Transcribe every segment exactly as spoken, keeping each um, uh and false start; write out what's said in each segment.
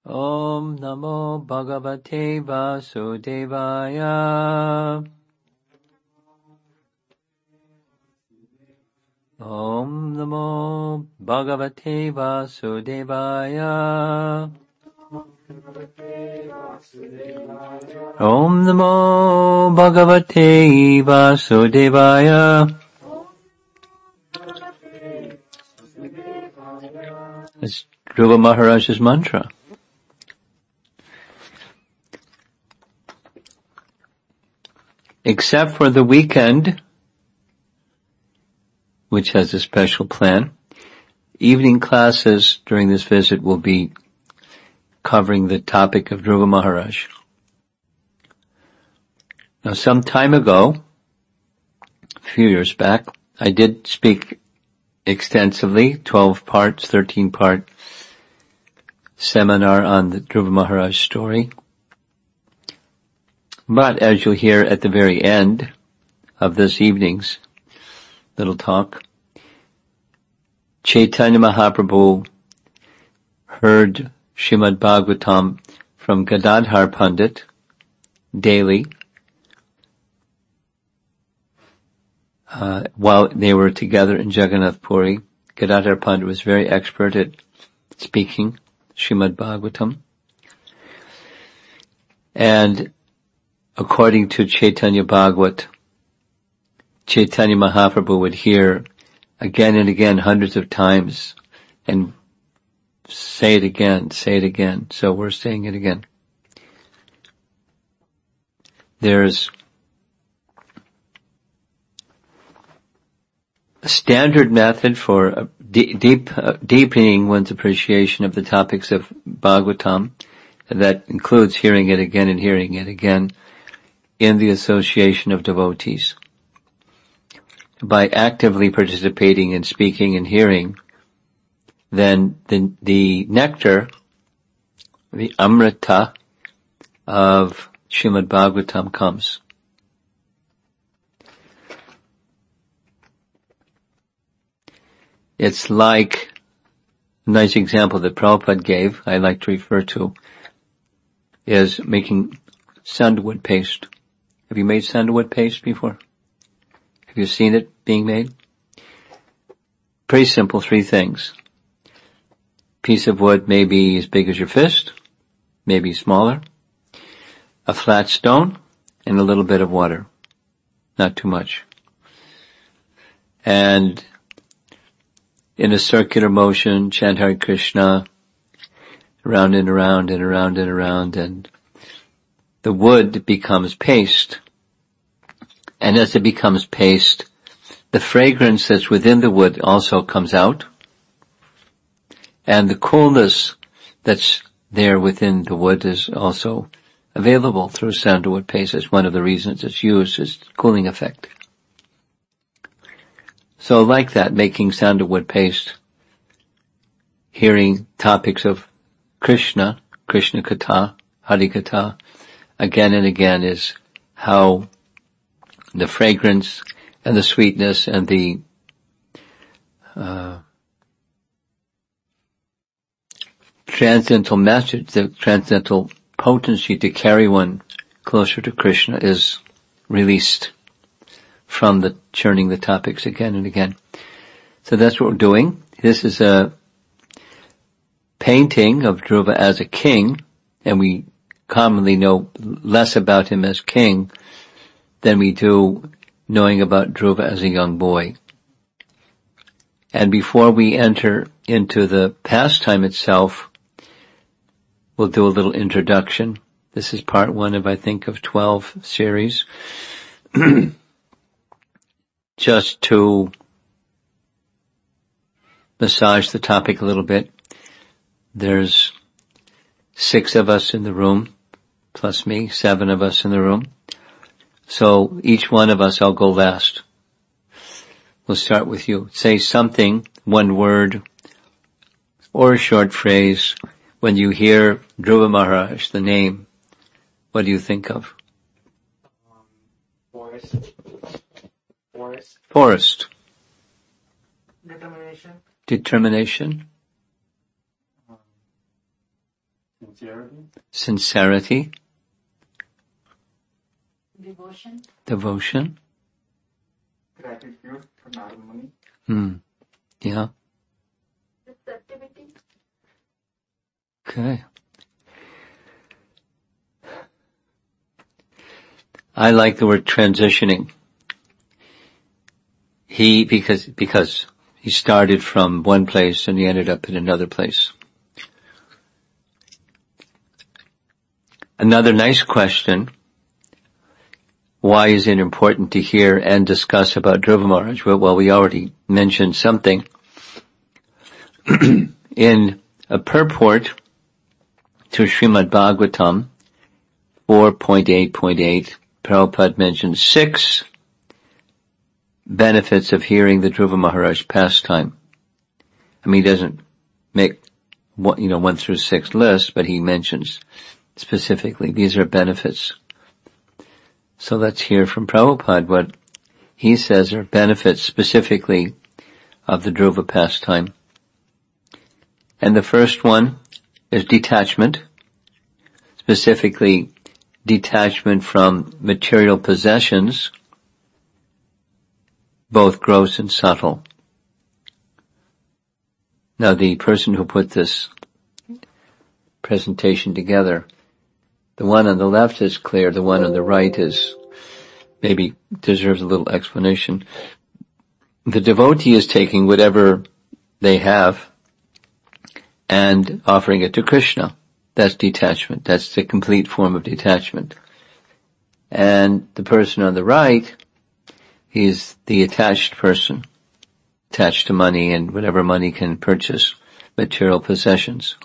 Om Namo Bhagavate Vasudevaya. Om Namo Bhagavate Vasudevaya. Om Namo Bhagavate Vasudevaya. It's Dhruva Maharaj's mantra. Except for the weekend, which has a special plan, evening classes during this visit will be covering the topic of Dhruva Maharaj. Now, some time ago, a few years back, I did speak extensively, twelve parts, thirteen part seminar on the Dhruva Maharaj story. But as you'll hear at the very end of this evening's little talk, Chaitanya Mahaprabhu heard Srimad Bhagavatam from Gadadhar Pandit daily uh, while they were together in Jagannath Puri. Gadadhar Pandit was very expert at speaking Srimad Bhagavatam. And according to Chaitanya Bhagavat, Chaitanya Mahaprabhu would hear again and again, hundreds of times, and say it again, say it again. So we're saying it again. There's a standard method for deep, deep uh, deepening one's appreciation of the topics of Bhagavatam, and that includes hearing it again and hearing it again in the association of devotees. By actively participating in speaking and hearing, then the, the nectar, the amrita of Srimad Bhagavatam comes. It's like a nice example that Prabhupada gave, I like to refer to, is making sandalwood paste. Have you made sandalwood paste before? Have you seen it being made? Pretty simple, three things. Piece of wood maybe as big as your fist, maybe smaller, a flat stone, and a little bit of water. Not too much. And in a circular motion, chant Hare Krishna, around and around and around and around, and the wood becomes paste. And as it becomes paste, the fragrance that's within the wood also comes out. And the coolness that's there within the wood is also available through sandalwood paste. It's one of the reasons it's used as cooling effect. So like that, making sandalwood paste, hearing topics of Krishna, Krishna Katha, Hari Katha, again and again is how the fragrance and the sweetness and the uh, transcendental message, the transcendental potency to carry one closer to Krishna is released from the churning the topics again and again. So that's what we're doing. This is a painting of Dhruva as a king, and we commonly know less about him as king than we do knowing about Dhruva as a young boy. And before we enter into the pastime itself, we'll do a little introduction. This is part one of, I think, of twelve series. Just to massage the topic a little bit. There's six of us in the room, plus me, seven of us in the room. So each one of us, I'll go last. We'll start with you. Say something, one word, or a short phrase. When you hear Dhruva Maharaj, the name, what do you think of? Um, forest. Forest. Forest. Determination. Determination. Um, Sincerity. Sincerity. Devotion. Devotion. Gratitude for matrimony. Hmm. Yeah. Receptivity. Okay. I like the word transitioning. He, because, because he started from one place and he ended up in another place. Another nice question. Why is it important to hear and discuss about Dhruva Maharaj? Well, we already mentioned something. In a purport to Srimad Bhagavatam four point eight point eight, Prabhupada mentions six benefits of hearing the Dhruva Maharaj pastime. I mean, he doesn't make, you know, one through six list, but he mentions specifically these are benefits. So let's hear from Prabhupada what he says are benefits specifically of the Dhruva pastime. And the first one is detachment, specifically detachment from material possessions, both gross and subtle. Now, the person who put this presentation together, the one on the left is clear, the one on the right is maybe deserves a little explanation. The devotee is taking whatever they have and offering it to Krishna. That's detachment. That's the complete form of detachment. And the person on the right, he's the attached person, attached to money and whatever money can purchase material possessions.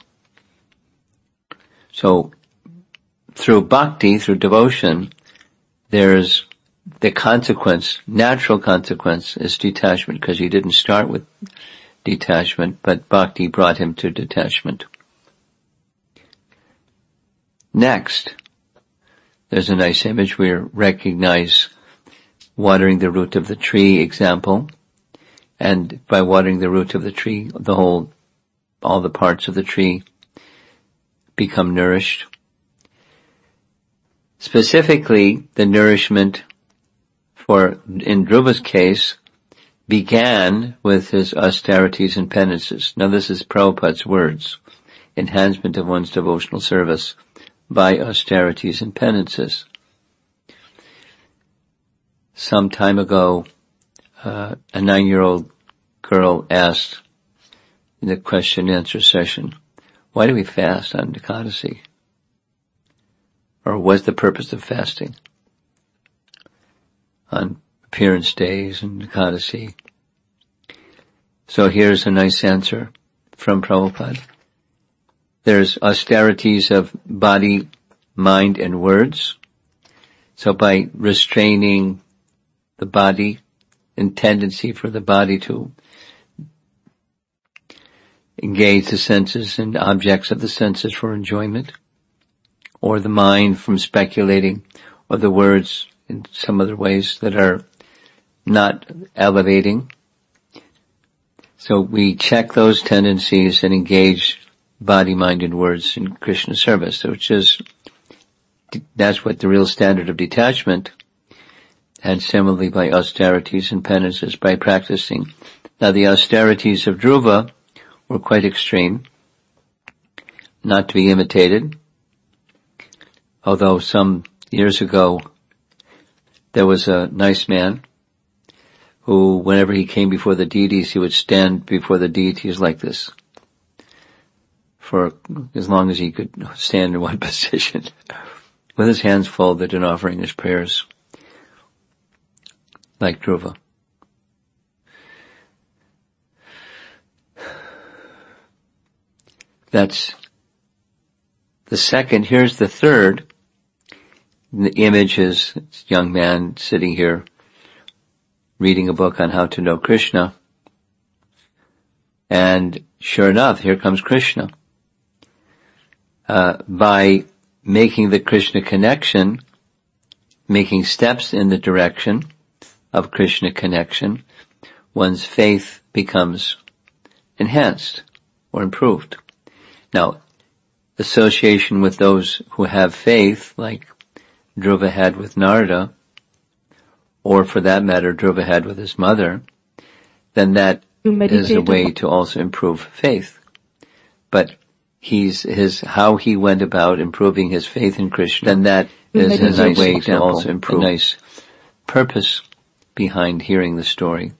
So, through bhakti, through devotion, there's the consequence, natural consequence is detachment, because he didn't start with detachment, but bhakti brought him to detachment. Next, there's a nice image we recognize watering the root of the tree example, and by watering the root of the tree, the whole, all the parts of the tree become nourished. Specifically, the nourishment for, in Dhruva's case, began with his austerities and penances. Now this is Prabhupada's words, enhancement of one's devotional service by austerities and penances. Some time ago, uh, a nine-year-old girl asked in the question and answer session, why do we fast on Ekadasi? Or what's the purpose of fasting on appearance days and Ekadasi? So here's a nice answer from Prabhupada. There's austerities of body, mind, and words. So by restraining the body and tendency for the body to engage the senses and objects of the senses for enjoyment, or the mind from speculating, or the words in some other ways that are not elevating. So we check those tendencies and engage body, mind, and words in Krishna service, which is, that's what the real standard of detachment, and similarly by austerities and penances, by practicing. Now the austerities of Dhruva were quite extreme, not to be imitated, although some years ago there was a nice man who, whenever he came before the deities, he would stand before the deities like this for as long as he could stand in one position, with his hands folded and offering his prayers, like Dhruva. That's the second. Here's the third. The image is this young man sitting here reading a book on how to know Krishna. And sure enough, here comes Krishna. Uh, by making the Krishna connection, making steps in the direction of Krishna connection, one's faith becomes enhanced or improved. Now, association with those who have faith, like Dhruva had with Narada, or for that matter, Dhruva had with his mother, then that is a way to also improve faith. But he's, his, how he went about improving his faith in Krishna, then that is a nice way to also improve, a nice purpose behind hearing the story.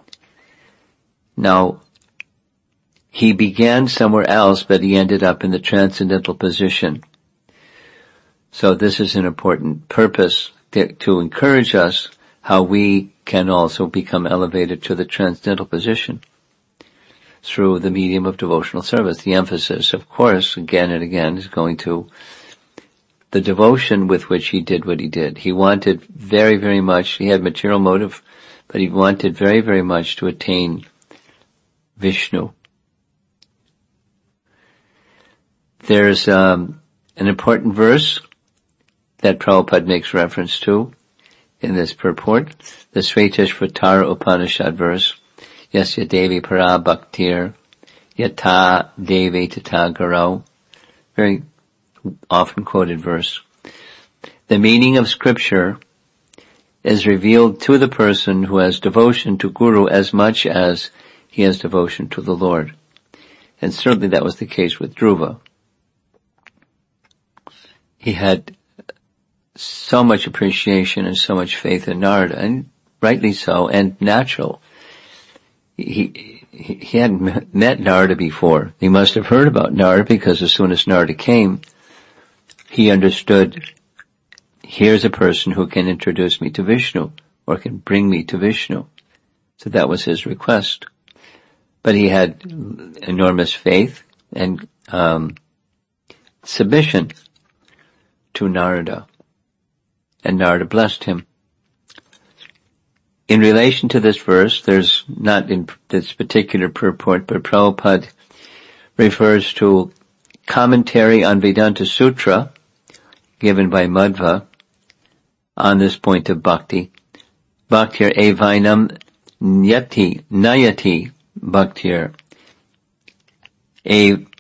Now, he began somewhere else, but he ended up in the transcendental position. So this is an important purpose to, to encourage us how we can also become elevated to the transcendental position through the medium of devotional service. The emphasis, of course, again and again, is going to the devotion with which he did what he did. He wanted very, very much, he had material motive, but he wanted very, very much to attain Vishnu. There's um, an important verse that Prabhupada makes reference to in this purport, the Svetashvatara Upanishad verse, Yasya Devi Para Bhaktir, Yata Devi Tata Garo, very often quoted verse. The meaning of scripture is revealed to the person who has devotion to Guru as much as he has devotion to the Lord. And certainly that was the case with Dhruva. He had so much appreciation and so much faith in Narada, and rightly so, and natural. He, he, he hadn't met Narada before. He must have heard about Narada, because as soon as Narada came, he understood, here's a person who can introduce me to Vishnu, or can bring me to Vishnu. So that was his request. But he had enormous faith and um, submission to Narada. And Narada blessed him. In relation to this verse, there's not in this particular purport, but Prabhupada refers to commentary on Vedanta Sutra given by Madhva on this point of bhakti. Bhaktir evainam nyati nayati bhaktir. E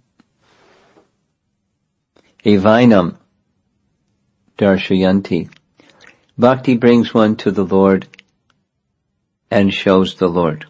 evainam darshayanti. Bhakti brings one to the Lord and shows the Lord.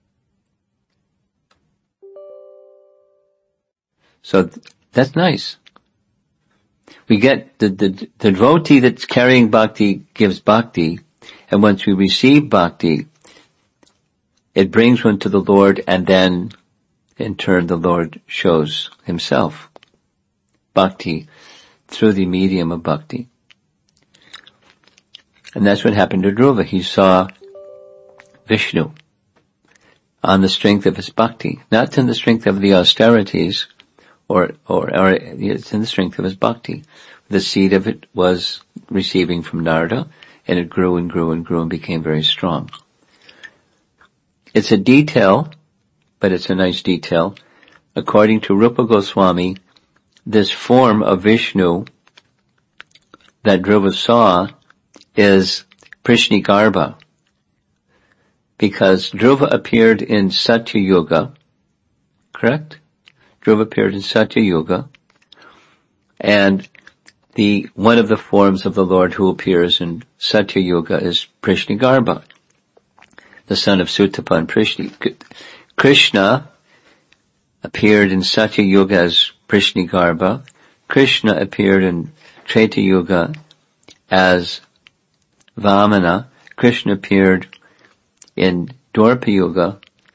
So th- that's nice. We get the, the, the devotee that's carrying bhakti gives bhakti, and once we receive bhakti, it brings one to the Lord, and then in turn the Lord shows himself. Bhakti through the medium of bhakti. And that's what happened to Dhruva. He saw Vishnu on the strength of his bhakti, not in the strength of the austerities, or, or, or it's in the strength of his bhakti. The seed of it was receiving from Narada, and it grew and grew and grew and became very strong. It's a detail, but it's a nice detail. According to Rupa Goswami, this form of Vishnu that Dhruva saw is Prishnigarbha, because Dhruva appeared in Satya Yuga, correct? Dhruva appeared in Satya Yuga, and the one of the forms of the Lord who appears in Satya Yuga is Prishnigarbha, the son of Sutapa and Prishni. Krishna appeared in Satya Yuga as Prishnigarbha. Krishna appeared in Treta Yuga as Vamana. Krishna appeared in Dwapara Yuga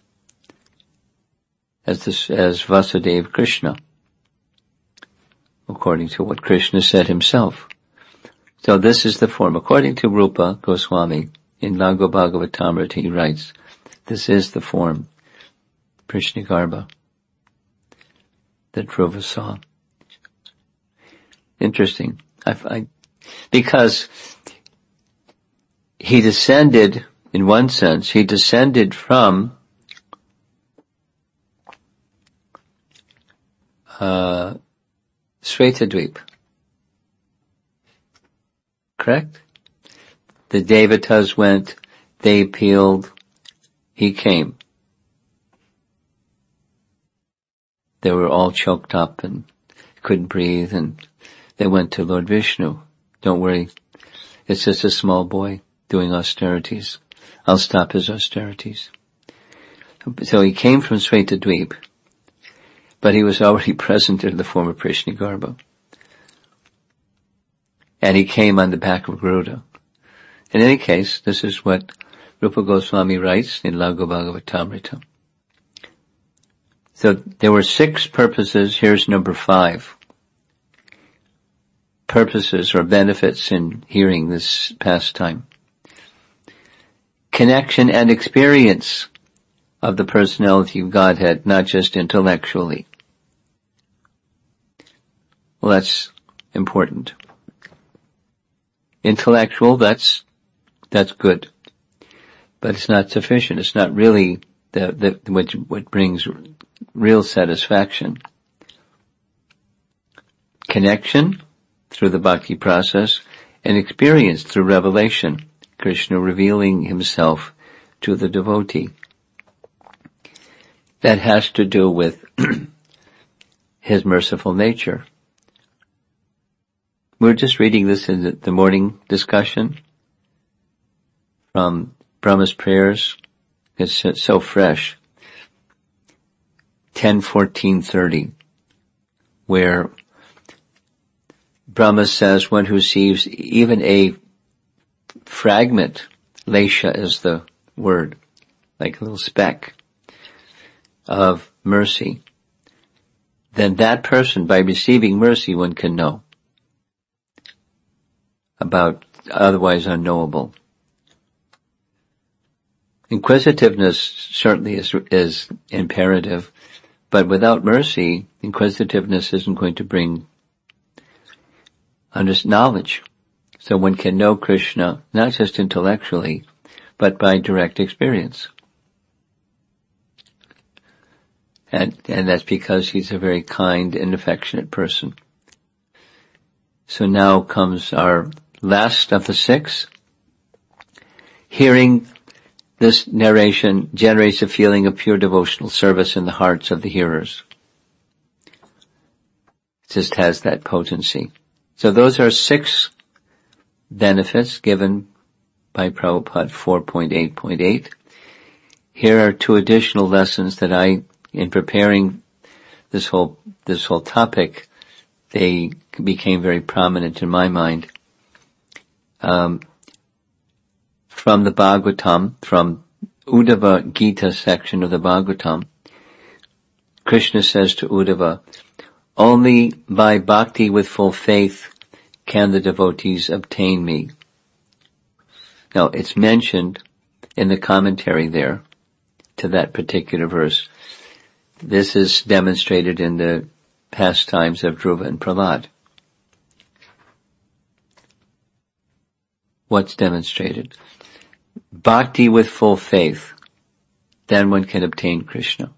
as this, as Vasudeva Krishna, according to what Krishna said himself. So this is the form. According to Rupa Goswami, in Lago Bhagavatamrita, he writes, this is the form, Prishnigarbha, that Dhruva saw. Interesting. I, I, because he descended, in one sense, he descended from uh, Svetadweep. Correct? The Devatas went, they appealed, he came. They were all choked up and couldn't breathe, and they went to Lord Vishnu. Don't worry, it's just a small boy doing austerities. I'll stop his austerities. So he came from Svetadweep, but he was already present in the form of Prishnigarbha. And he came on the back of Garuda. In any case, this is what Rupa Goswami writes in Laghu Bhagavatamrita. So there were six purposes. Here's number five. Purposes or benefits in hearing this pastime. Connection and experience of the personality of Godhead, not just intellectually. Well, that's important. Intellectual, that's, that's good. But it's not sufficient. It's not really the, the, what, what brings real satisfaction. Connection through the bhakti process, and experience through revelation. Krishna revealing himself to the devotee. That has to do with his merciful nature. We're just reading this in the morning discussion from Brahma's prayers. It's so fresh. ten fourteen thirty, where Brahma says, one who receives even a fragment, lesha is the word, like a little speck of mercy, then that person, by receiving mercy, one can know about otherwise unknowable. Inquisitiveness certainly is, is imperative, but without mercy, inquisitiveness isn't going to bring under knowledge. So one can know Krishna not just intellectually, but by direct experience. And, and that's because he's a very kind and affectionate person. So now comes our last of the six. Hearing this narration generates a feeling of pure devotional service in the hearts of the hearers. It just has that potency. So those are six benefits given by Prabhupada four point eight point eight. Here are two additional lessons that I, in preparing this whole, this whole topic, they became very prominent in my mind. Um, from the Bhagavatam, from Uddhava Gita section of the Bhagavatam, Krishna says to Uddhava, only by bhakti with full faith can the devotees obtain me. Now, it's mentioned in the commentary there to that particular verse. This is demonstrated in the pastimes of Dhruva and Prahlad. What's demonstrated? Bhakti with full faith. Then one can obtain Krishna.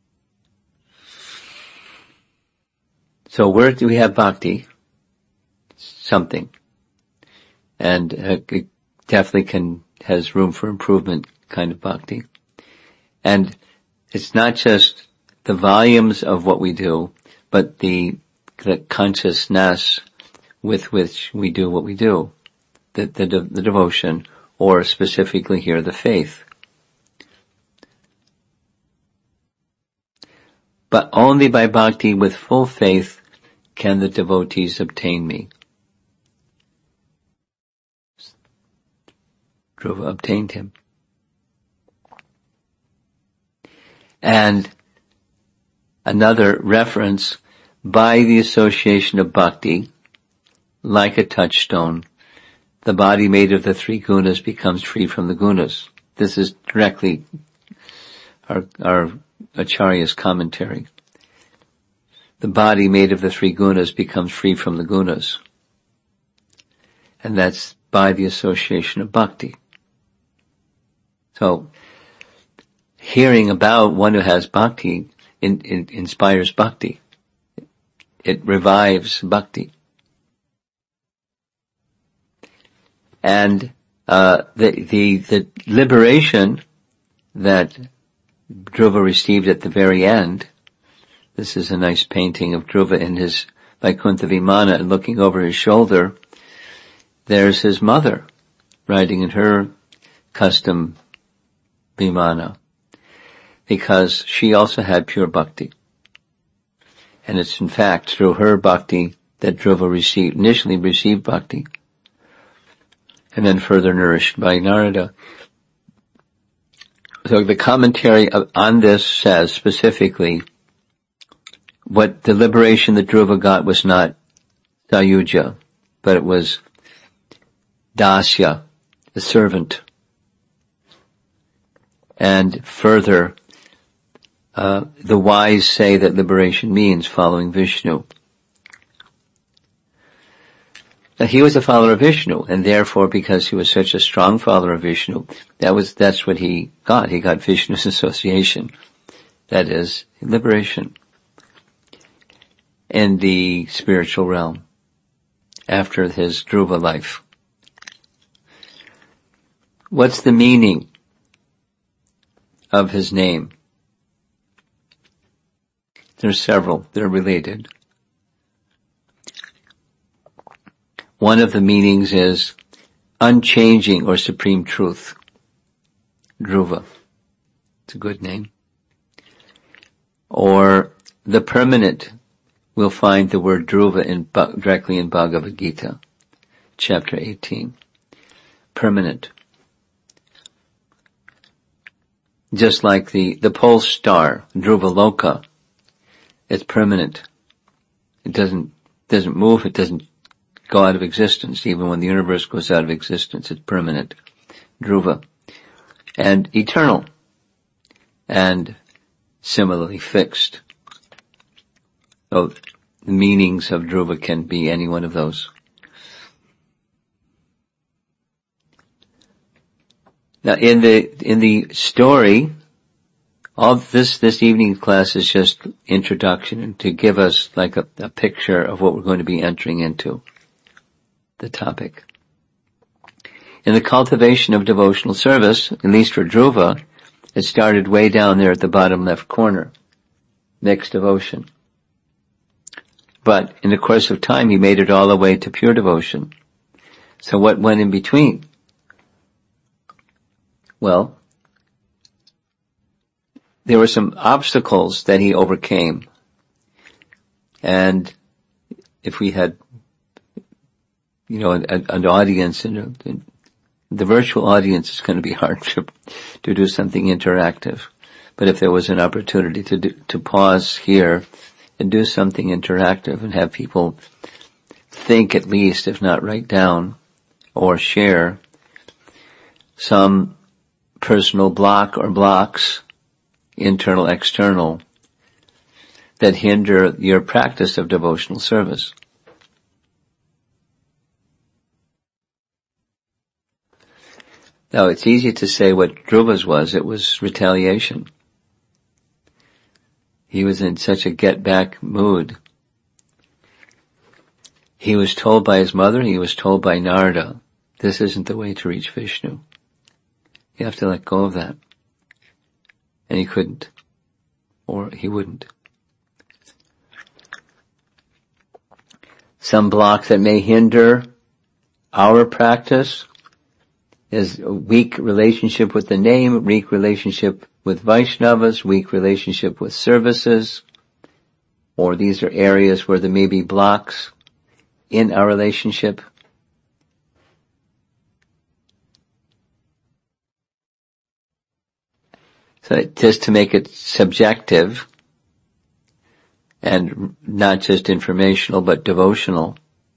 So where do we have bhakti? Something. And uh, it definitely can, has room for improvement kind of bhakti. And it's not just the volumes of what we do, but the, the consciousness with which we do what we do. The, the, the devotion, or specifically here, the faith. But only by bhakti with full faith can the devotees obtain me. Dhruva obtained him. And another reference, by the association of bhakti, like a touchstone, the body made of the three gunas becomes free from the gunas. This is directly our, our Acharya's commentary. The body made of the three gunas becomes free from the gunas. And that's by the association of bhakti. So, hearing about one who has bhakti in, in, inspires bhakti. It revives bhakti. And uh the the the liberation that Dhruva received at the very end, this is a nice painting of Dhruva in his Vaikuntha Vimana and looking over his shoulder, there's his mother riding in her custom Vimana, because she also had pure bhakti. And it's in fact through her bhakti that Dhruva received, initially received bhakti, and then further nourished by Narada. So the commentary on this says specifically, what the liberation that Dhruva got was not Sayuja, but it was Dasya, the servant. And further, uh, the wise say that liberation means following Vishnu. Now he was a follower of Vishnu, and therefore because he was such a strong follower of Vishnu, that was, that's what he got. He got Vishnu's association. That is, liberation in the spiritual realm after his Dhruva life. What's the meaning of his name? There's several. They're related. One of the meanings is unchanging or supreme truth. Dhruva. It's a good name. Or the permanent. We'll find the word Dhruva in, directly in Bhagavad Gita, chapter eighteen. Permanent. Just like the, the pole star, Dhruva Loka, it's permanent. It doesn't, doesn't move, it doesn't go out of existence. Even when the universe goes out of existence, it's permanent. Dhruva. And eternal. And similarly fixed. So the meanings of Dhruva can be any one of those. Now in the, in the story, all this, this evening class is just introduction to give us like a, a picture of what we're going to be entering into. The topic. In the cultivation of devotional service, at least for Dhruva, it started way down there at the bottom left corner. Mixed devotion. But in the course of time, he made it all the way to pure devotion. So what went in between? Well, there were some obstacles that he overcame. And if we had, you know, an, an audience, and a, the virtual audience is going to be hard to, to do something interactive. But if there was an opportunity to do, to pause here and do something interactive and have people think at least, if not write down or share some personal block or blocks, internal, external, that hinder your practice of devotional service. Now, it's easy to say what Dhruva's was. It was retaliation. He was in such a get-back mood. He was told by his mother, he was told by Narada, this isn't the way to reach Vishnu. You have to let go of that. And he couldn't. Or he wouldn't. Some blocks that may hinder our practice is a weak relationship with the name, weak relationship with Vaishnavas, weak relationship with services, or these are areas where there may be blocks in our relationship. So just to make it subjective and not just informational but devotional,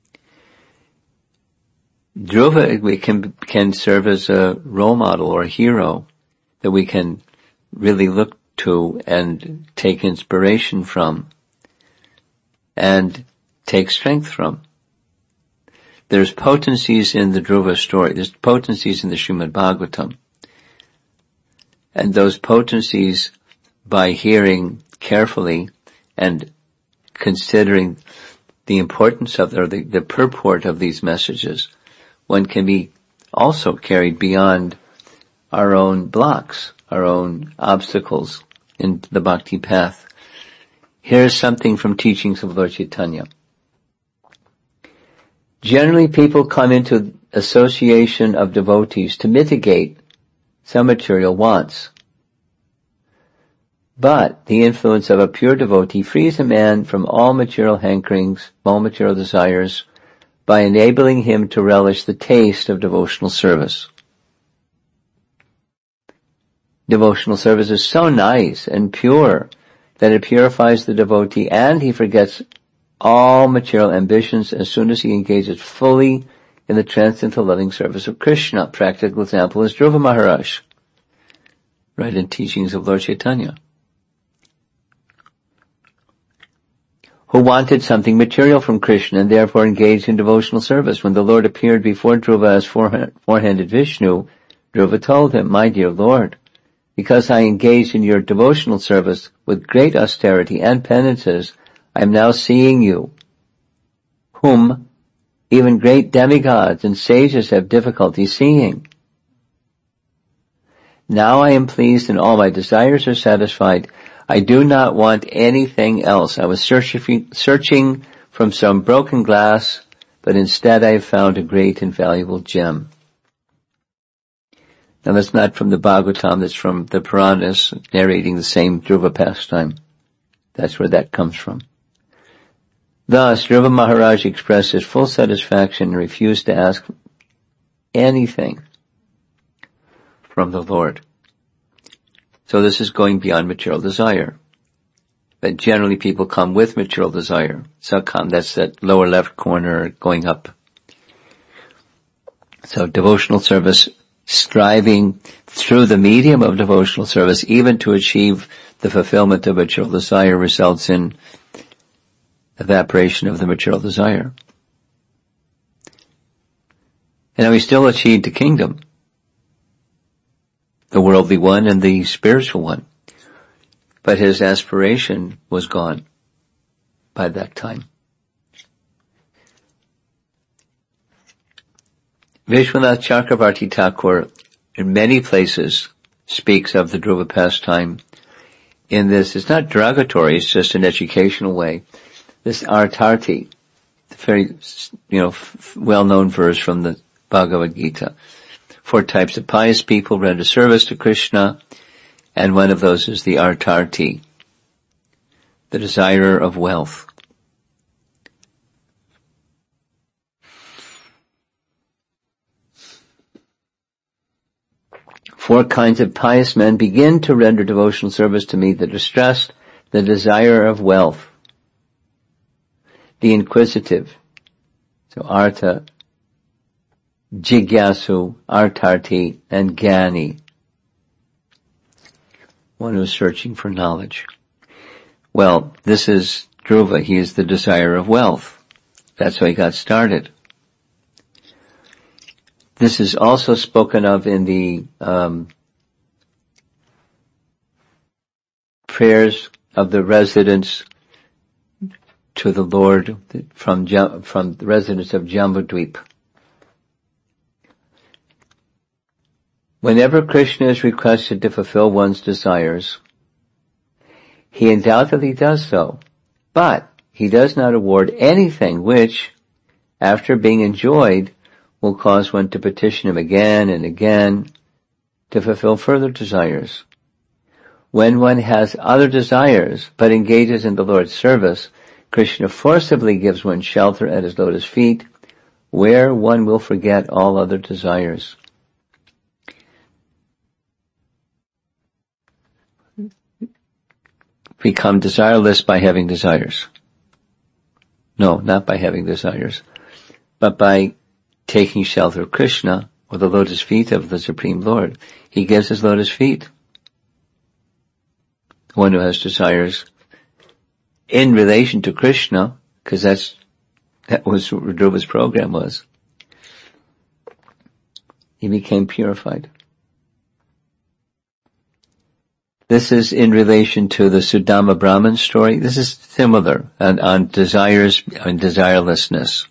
Dhruva we can can serve as a role model or a hero that we can really look to and take inspiration from and take strength from. There's potencies in the Dhruva story. There's potencies in the Srimad Bhagavatam. And those potencies, by hearing carefully and considering the importance of, or the, the purport of these messages, one can be also carried beyond our own blocks, our own obstacles in the bhakti path. Here's something from teachings of Lord Chaitanya. Generally, people come into association of devotees to mitigate some material wants. But the influence of a pure devotee frees a man from all material hankerings, all material desires, by enabling him to relish the taste of devotional service. Devotional service is so nice and pure that it purifies the devotee, and he forgets all material ambitions as soon as he engages fully in the transcendental loving service of Krishna. Practical example is Dhruva Maharaj, right in Teachings of Lord Chaitanya, who wanted something material from Krishna and therefore engaged in devotional service. When the Lord appeared before Dhruva as four-handed Vishnu, Dhruva told him, "My dear Lord, because I engaged in your devotional service with great austerity and penances, I am now seeing you, whom even great demigods and sages have difficulty seeing. Now I am pleased and all my desires are satisfied. I do not want anything else. I was searching, searching from some broken glass, but instead I have found a great and valuable gem." Now that's not from the Bhagavatam, that's from the Puranas narrating the same Dhruva pastime. That's where that comes from. Thus, Dhruva Maharaj expressed his full satisfaction and refused to ask anything from the Lord. So this is going beyond material desire. But generally people come with material desire. So come, that's that lower left corner going up. So devotional service, striving through the medium of devotional service, even to achieve the fulfillment of material desire, results in evaporation of the material desire. And we still achieved the kingdom, the worldly one and the spiritual one. But his aspiration was gone by that time. Vishwanath Chakravarti Thakur in many places speaks of the Dhruva pastime in this. It's not derogatory, it's just an educational way. This Artarti, the very, you know, f- well-known verse from the Bhagavad Gita. Four types of pious people render service to Krishna, and one of those is the Artarti, the desirer of wealth. Four kinds of pious men begin to render devotional service to me: the distressed, the desire of wealth, the inquisitive, so Artha, Jigyasu, Artarti, and Gyani, one who is searching for knowledge. Well, this is Dhruva. He is the desire of wealth. That's how he got started. This is also spoken of in the um, prayers of the residents to the Lord from from the residents of Jambudvip. Whenever Krishna is requested to fulfill one's desires, he undoubtedly does so, but he does not award anything which, after being enjoyed, will cause one to petition him again and again to fulfill further desires. When one has other desires but engages in the Lord's service, Krishna forcibly gives one shelter at his lotus feet, where one will forget all other desires. Become desireless by having desires. No, not by having desires, but by taking shelter of Krishna, or the lotus feet of the Supreme Lord. He gives his lotus feet. One who has desires in relation to Krishna, because that's, that was what Dhruva's program was. He became purified. This is in relation to the Sudama Brahman story. This is similar on, on desires and desirelessness.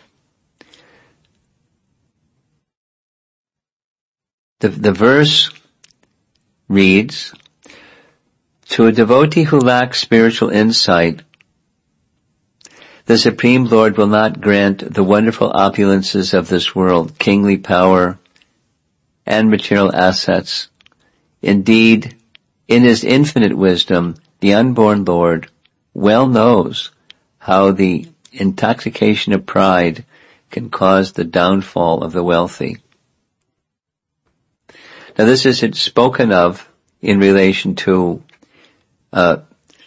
The, the verse reads, "To a devotee who lacks spiritual insight, The Supreme Lord will not grant the wonderful opulences of this world, kingly power, and material assets. Indeed, in His infinite wisdom, the unborn Lord well knows how the intoxication of pride can cause the downfall of the wealthy. Now this is spoken of in relation to uh,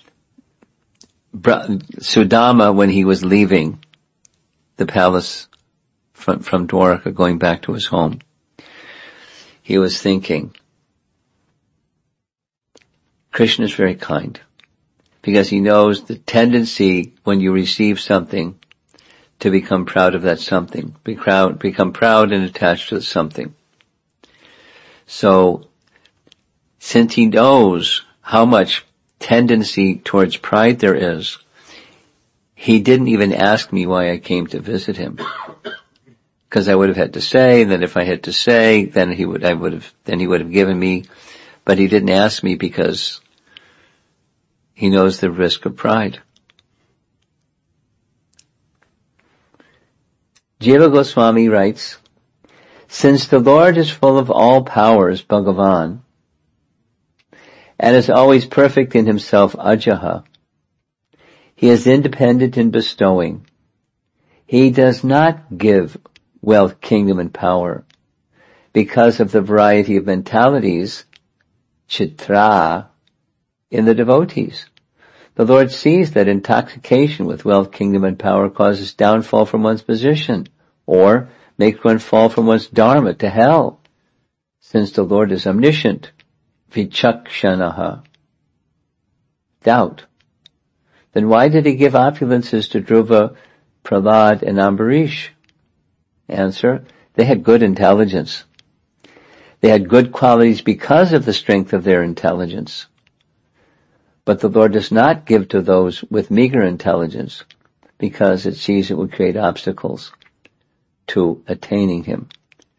Sudama when he was leaving the palace from, from Dwarka, going back to his home. He was thinking, Krishna is very kind, because he knows the tendency when you receive something to become proud of that something, be proud, become proud and attached to something. So, since he knows how much tendency towards pride there is, he didn't even ask me why I came to visit him. Because I would have had to say, and then if I had to say, then he would, I would have, then he would have given me, but he didn't ask me because he knows the risk of pride. Jiva Goswami writes, since the Lord is full of all powers, Bhagavan, and is always perfect in himself, Ajaha, he is independent in bestowing. He does not give wealth, kingdom, and power because of the variety of mentalities, chitra, in the devotees. The Lord sees that intoxication with wealth, kingdom, and power causes downfall from one's position, or makes one fall from one's dharma to hell. Since the Lord is omniscient, vichakshanaha, doubt, then why did he give opulences to Dhruva, Prahlad, and Ambarish? Answer, they had good intelligence. They had good qualities because of the strength of their intelligence. But the Lord does not give to those with meager intelligence because it sees it would create obstacles to attaining Him.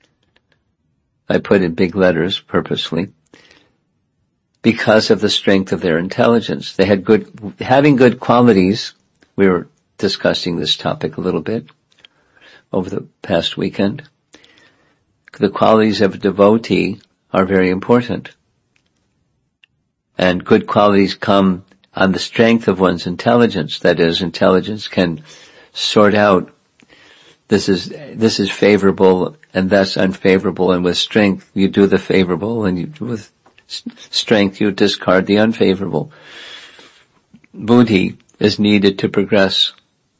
I put in big letters purposely. Because of the strength of their intelligence. They had good, having good qualities. We were discussing this topic a little bit over the past weekend. The qualities of a devotee are very important. And good qualities come on the strength of one's intelligence. That is, intelligence can sort out this is, this is favorable and that's unfavorable, and with strength you do the favorable, and you, with strength you discard the unfavorable. Buddhi is needed to progress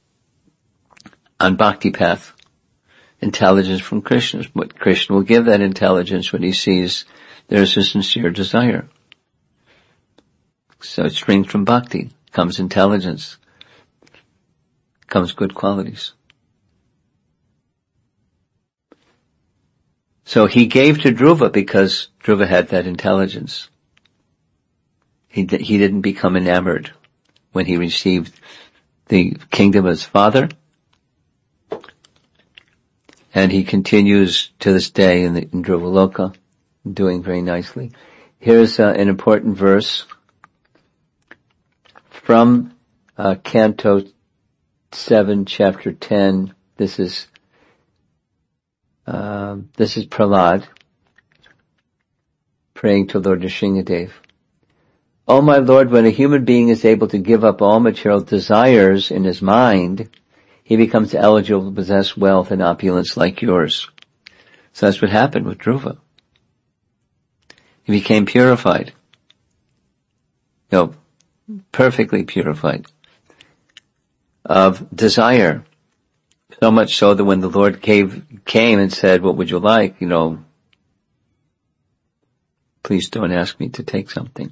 on bhakti path. Intelligence from Krishna. But Krishna will give that intelligence when he sees there's a sincere desire. So it springs from bhakti, comes intelligence, comes good qualities. So he gave to Dhruva because Dhruva had that intelligence. He, he didn't become enamored when he received the kingdom of his father. And he continues to this day in, the, in Dhruvaloka, doing very nicely. Here's uh, an important verse from uh, Canto seven, Chapter ten. This is uh, this is Prahlad praying to Lord Nrsingadev. O my Lord, when a human being is able to give up all material desires in his mind, he becomes eligible to possess wealth and opulence like yours. So that's what happened with Dhruva. He became purified. You know, perfectly purified of desire. So much so that when the Lord gave, came and said, what would you like? You know, please don't ask me to take something.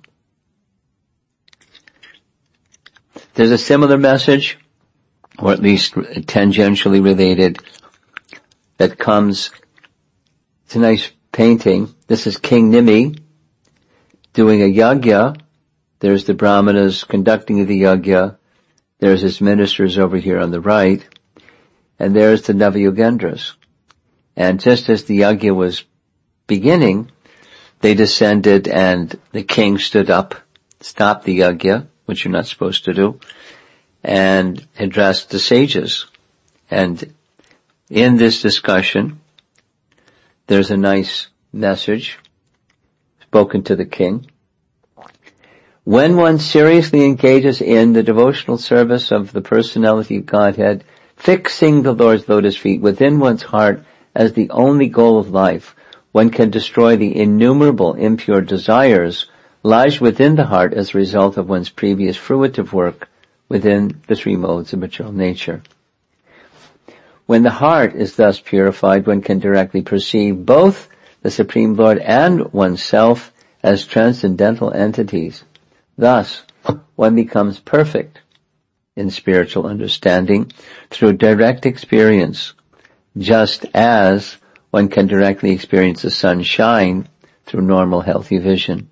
There's a similar message, or at least tangentially related, that comes. It's a nice painting. This is King Nimi doing a yajna. There's the brahmanas conducting the yajna. There's his ministers over here on the right. And there's the Navayogendras. And just as the yajna was beginning, they descended and the king stood up, stopped the yajna, which you're not supposed to do, and addressed the sages. And in this discussion, there's a nice message spoken to the king. When one seriously engages in the devotional service of the personality of Godhead, fixing the Lord's lotus feet within one's heart as the only goal of life, one can destroy the innumerable impure desires lodged within the heart as a result of one's previous fruitive work within the three modes of material nature. When the heart is thus purified, one can directly perceive both the Supreme Lord and oneself as transcendental entities. Thus, one becomes perfect in spiritual understanding through direct experience, just as one can directly experience the sun shine through normal healthy vision.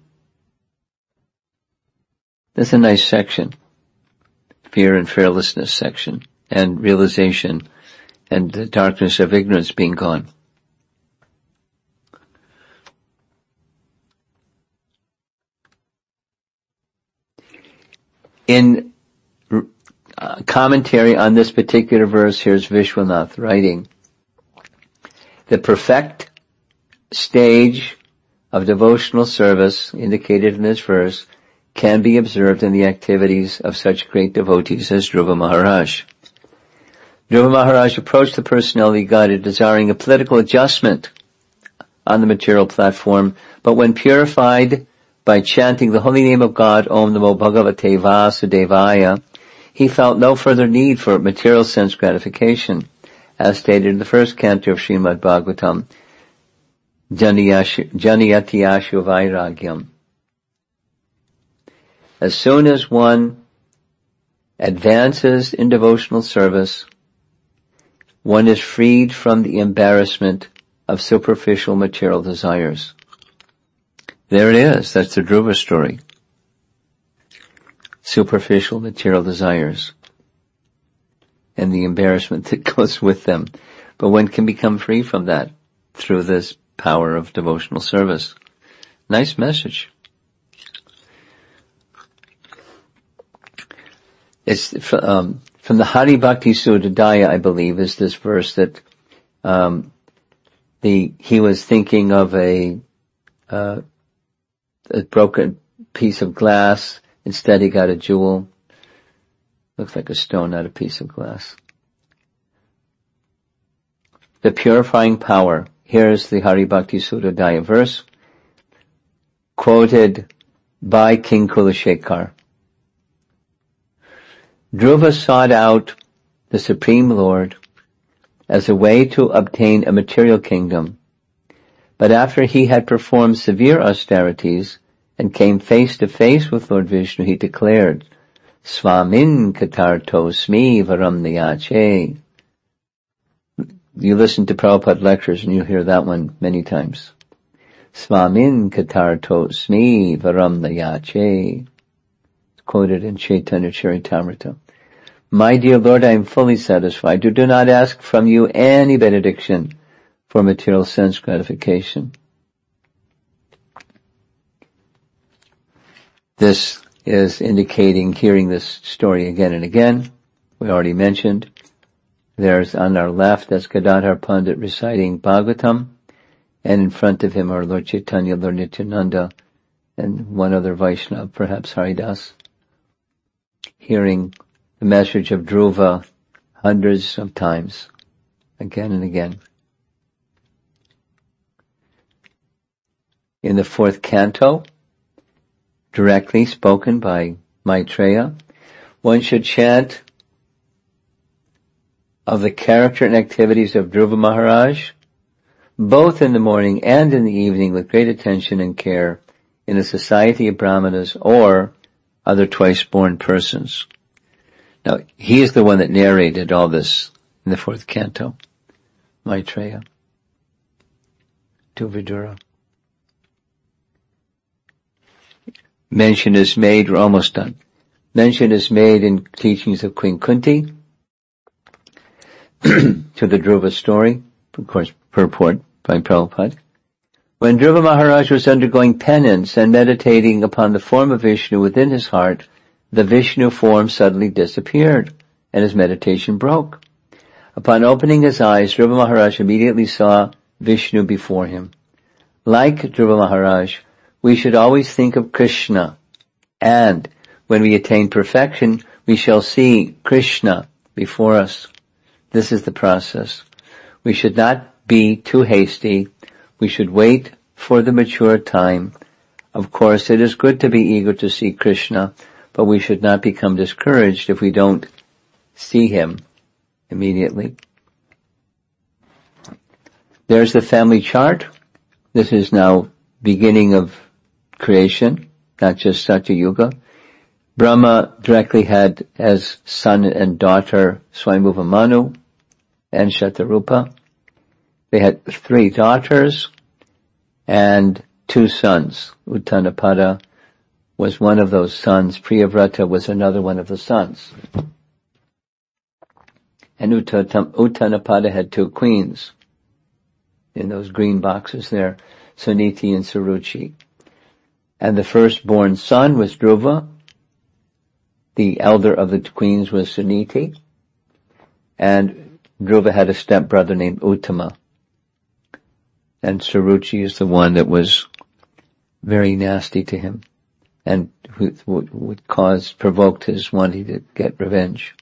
That's a nice section. Fear and fearlessness section, and realization, and the darkness of ignorance being gone. In uh, commentary on this particular verse, here's Vishwanath writing, the perfect stage of devotional service indicated in this verse can be observed in the activities of such great devotees as Dhruva Maharaj. Dhruva Maharaj approached the personality of God desiring a political adjustment on the material platform, but when purified by chanting the holy name of God, Om Namo Bhagavate Vasudevaya, he felt no further need for material sense gratification, as stated in the first canto of Srimad Bhagavatam, Janiyatiyashu Vairagyam. As soon as one advances in devotional service, one is freed from the embarrassment of superficial material desires. There it is. That's the Dhruva story. Superficial material desires and the embarrassment that goes with them. But one can become free from that through this power of devotional service. Nice message. It's um, from the Hari Bhakti Sudadaya, I believe, is this verse that um, the he was thinking of a uh, a broken piece of glass. Instead, he got a jewel. Looks like a stone, not a piece of glass. The purifying power. Here's the Hari Bhakti Sudadaya verse, quoted by King Kulashekar. Dhruva sought out the Supreme Lord as a way to obtain a material kingdom, but after he had performed severe austerities and came face to face with Lord Vishnu, he declared, Svamin katartosmi varamnayache. You listen to Prabhupada lectures and you hear that one many times. Svamin katartosmi varamnayache. Quoted in Chaitanya Charitamrita. My dear Lord, I am fully satisfied. I do not ask from you any benediction for material sense gratification. This is indicating, hearing this story again and again. We already mentioned. There's on our left, that's Gadadhar Pandit reciting Bhagavatam, and in front of him are Lord Chaitanya, Lord Nityananda, and one other Vaishnava, perhaps Haridas, hearing the message of Dhruva hundreds of times, again and again. In the fourth canto, directly spoken by Maitreya, one should chant of the character and activities of Dhruva Maharaj, both in the morning and in the evening with great attention and care in the society of Brahmanas or other twice-born persons. Now, he is the one that narrated all this in the fourth canto, Maitreya, to Vidura. Mention is made, we're almost done. Mention is made in teachings of Queen Kunti to the Dhruva story, of course, purport by Prabhupada. When Dhruva Maharaj was undergoing penance and meditating upon the form of Vishnu within his heart, the Vishnu form suddenly disappeared and his meditation broke. Upon opening his eyes, Dhruva Maharaj immediately saw Vishnu before him. Like Dhruva Maharaj, we should always think of Krishna, and when we attain perfection, we shall see Krishna before us. This is the process. We should not be too hasty. We should wait for the mature time. Of course, it is good to be eager to see Krishna, but we should not become discouraged if we don't see him immediately. There's the family chart. This is now beginning of creation, not just Satya Yuga. Brahma directly had as son and daughter Swayambhuva Manu and Shatarupa. They had three daughters and two sons. Uttanapada was one of those sons. Priyavrata was another one of the sons. And Uttanapada had two queens in those green boxes there, Suniti and Suruchi. And the firstborn son was Dhruva. The elder of the queens was Suniti. And Dhruva had a stepbrother named Uttama. And Suruchi is the one that was very nasty to him and who would, would cause, provoked his wanting to get revenge.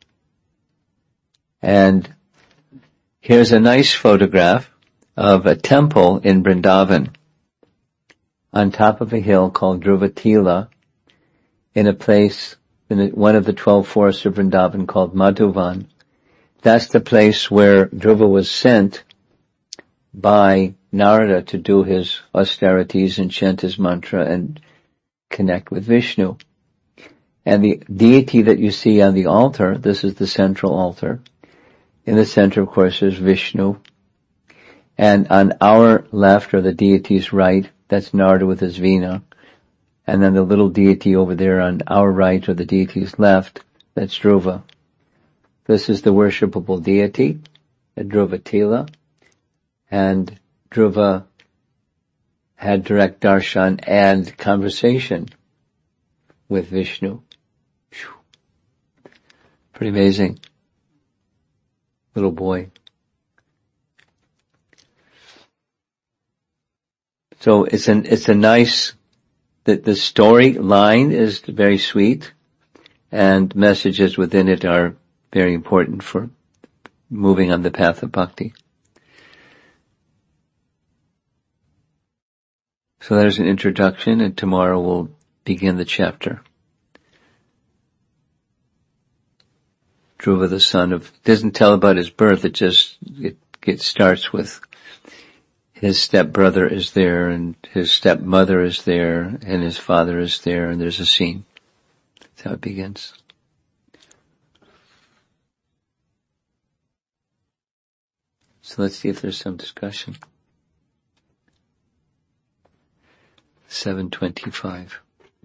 And here's a nice photograph of a temple in Vrindavan on top of a hill called Dhruvatila in a place in one of the twelve forests of Vrindavan called Madhuvan. That's the place where Dhruva was sent by Narada to do his austerities and chant his mantra and connect with Vishnu. And the deity that you see on the altar, this is the central altar. In the center, of course, is Vishnu. And on our left, or the deity's right, that's Narada with his Veena. And then the little deity over there on our right, or the deity's left, that's Dhruva. This is the worshipable deity, at Dhruvatila. And Dhruva had direct darshan and conversation with Vishnu. Pretty amazing. Little boy. So it's an, it's a nice, the, the story line is very sweet, and messages within it are very important for moving on the path of bhakti. So there's an introduction, and tomorrow we'll begin the chapter. Dhruva, the son of, it doesn't tell about his birth, it just, it, it starts with his stepbrother is there, and his stepmother is there, and his father is there, and there's a scene. That's how it begins. So let's see if there's some discussion. seven twenty-five.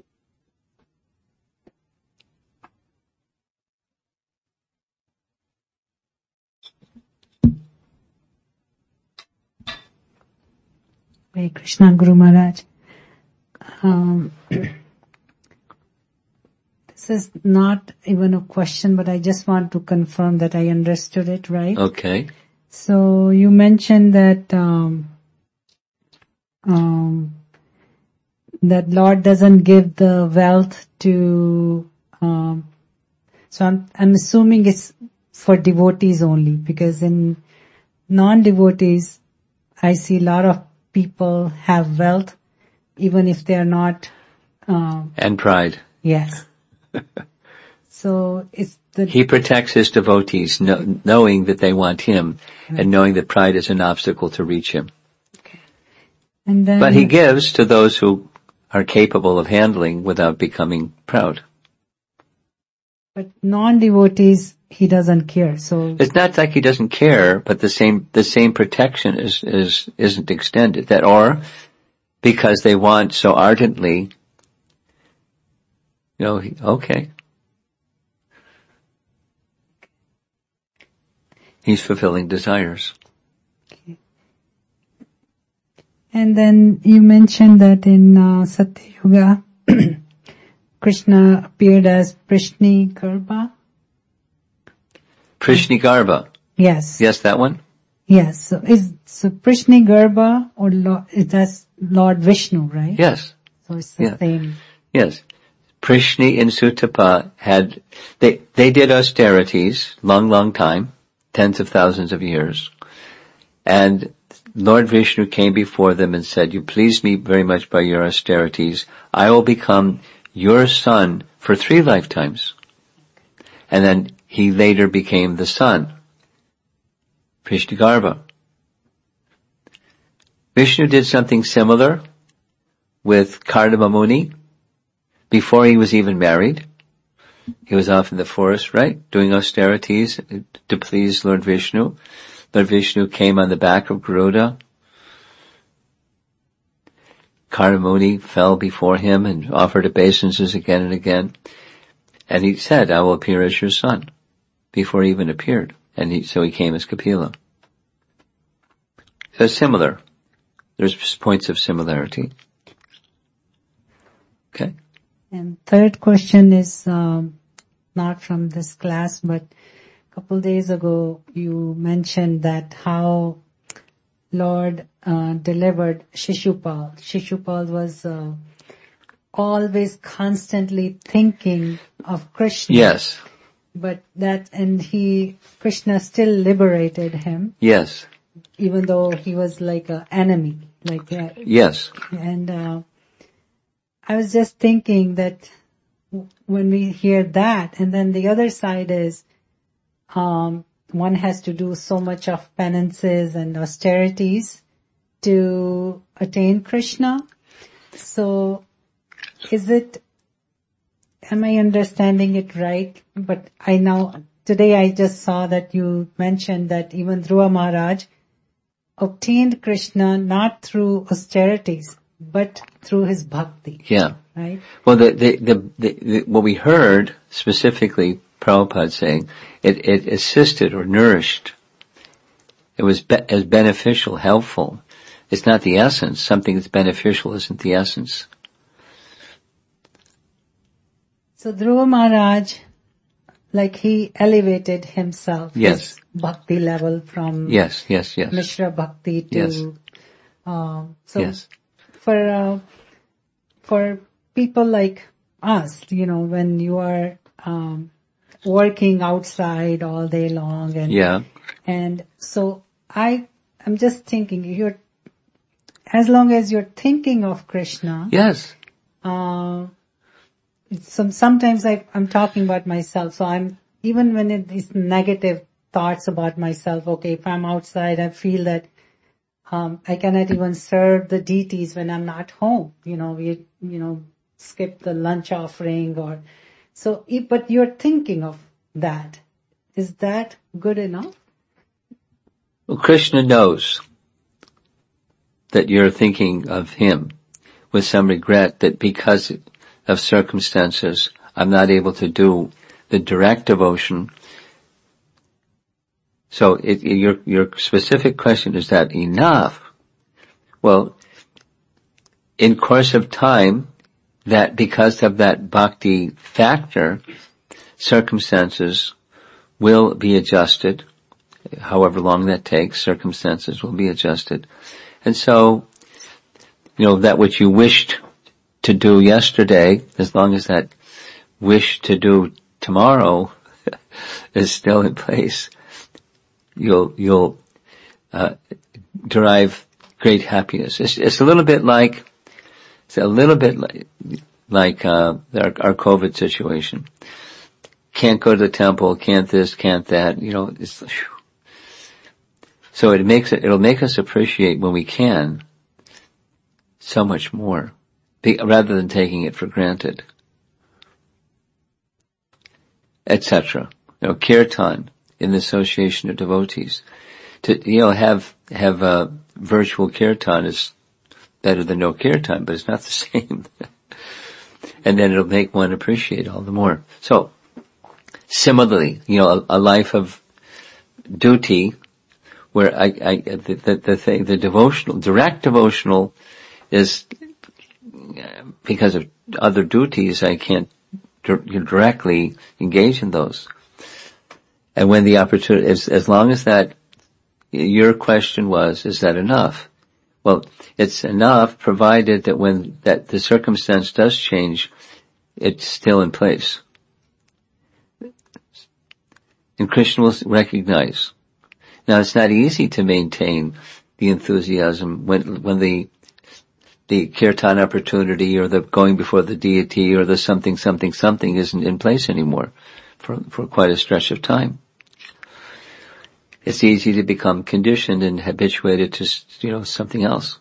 Hare Krishna, Guru Maharaj. Um, this is not even a question, but I just want to confirm that I understood it right. Okay. So you mentioned that um, um, that Lord doesn't give the wealth to. Um, so I'm, I'm assuming it's for devotees only, because in non-devotees, I see a lot of people have wealth, even if they are not. Um, and pride. Yes. So it's the. He protects his devotees, know, knowing that they want him, right, and knowing that pride is an obstacle to reach him. Okay. And then. But he gives to those who are capable of handling without becoming proud. But non-devotees, he doesn't care. So it's not like he doesn't care, but the same the same protection is is isn't extended. That or because they want so ardently, you know, he, okay. He's fulfilling desires. Okay. And then you mentioned that in uh, Satya Yuga, Krishna appeared as Prishni Garbha. Prishni Garbha. Yes. Yes, that one? Yes. So is so Prishni Garbha or Lord, is that Lord Vishnu, right? Yes. So it's the Yeah. same. Yes. Prishni and Sutapa had, they, they did austerities, long, long time, tens of thousands of years. And Lord Vishnu came before them and said, you please me very much by your austerities. I will become your son for three lifetimes. And then he later became the son, Prishnigarbha. Vishnu did something similar with Kardama Muni before he was even married. He was off in the forest, right, doing austerities to please Lord Vishnu. Lord Vishnu came on the back of Garuda. Kardama Muni fell before him and offered obeisances again and again. And he said, I will appear as your son, before he even appeared. And he, so he came as Kapila. So it's similar. There's points of similarity. Okay. And third question is um, not from this class, but a couple days ago you mentioned that how Lord uh, delivered Shishupal. Shishupal was uh, always constantly thinking of Krishna. Yes. But that, and he, Krishna still liberated him. Yes. Even though he was like an enemy, like that. Yes. And uh, I was just thinking that when we hear that, and then the other side is, um, one has to do so much of penances and austerities to attain Krishna. So, is it, am I understanding it right? But I now, today I just saw that you mentioned that even Dhruva Maharaj obtained Krishna not through austerities, but through his bhakti. Yeah. Right? Well, the, the, the, the, the what we heard specifically, Prabhupada saying, it, it assisted or nourished. It was be, as beneficial, helpful. It's not the essence. Something that's beneficial isn't the essence. So Dhruva Maharaj, like he elevated himself. Yes. His bhakti level from Yes, yes, yes. Mishra Bhakti to, Yes. um, so Yes. for, uh, for people like us, you know, when you are, um, working outside all day long and, Yeah. and so I, I'm just thinking, you're, as long as you're thinking of Krishna, Yes. uh, it's some, sometimes I, I'm talking about myself, so I'm, even when it is negative thoughts about myself, okay, if I'm outside, I feel that, um, I cannot even serve the deities when I'm not home, you know, we, you know, skip the lunch offering or, so, if, but you're thinking of that. Is that good enough? Well, Krishna knows that you're thinking of him with some regret that because of circumstances, I'm not able to do the direct devotion. So it, your, your specific question, is that enough? Well, in course of time, that because of that bhakti factor, circumstances will be adjusted. However long that takes, circumstances will be adjusted. And so, you know, that which you wished to do yesterday, as long as that wish to do tomorrow is still in place, you'll, you'll, uh, derive great happiness. It's, it's a little bit like, it's a little bit like, like, uh, our, our COVID situation. Can't go to the temple, can't this, can't that, you know, it's, whew. So it makes it, it'll make us appreciate when we can so much more, be, rather than taking it for granted, et cetera. You know, kirtan in the association of devotees. To, you know, have, have, uh, virtual kirtan is better than no kirtan, but it's not the same. And then it'll make one appreciate all the more. So, similarly, you know, a, a life of duty where I, I, the, the, the thing, the devotional, direct devotional is because of other duties, I can't directly engage in those. And when the opportunity, as, as long as that, your question was, is that enough? Well, it's enough provided that when that the circumstance does change, it's still in place. And Krishna will recognize. Now, it's not easy to maintain the enthusiasm when, when the, the kirtan opportunity or the going before the deity or the something, something, something isn't in place anymore for, for quite a stretch of time. It's easy to become conditioned and habituated to, you know, something else.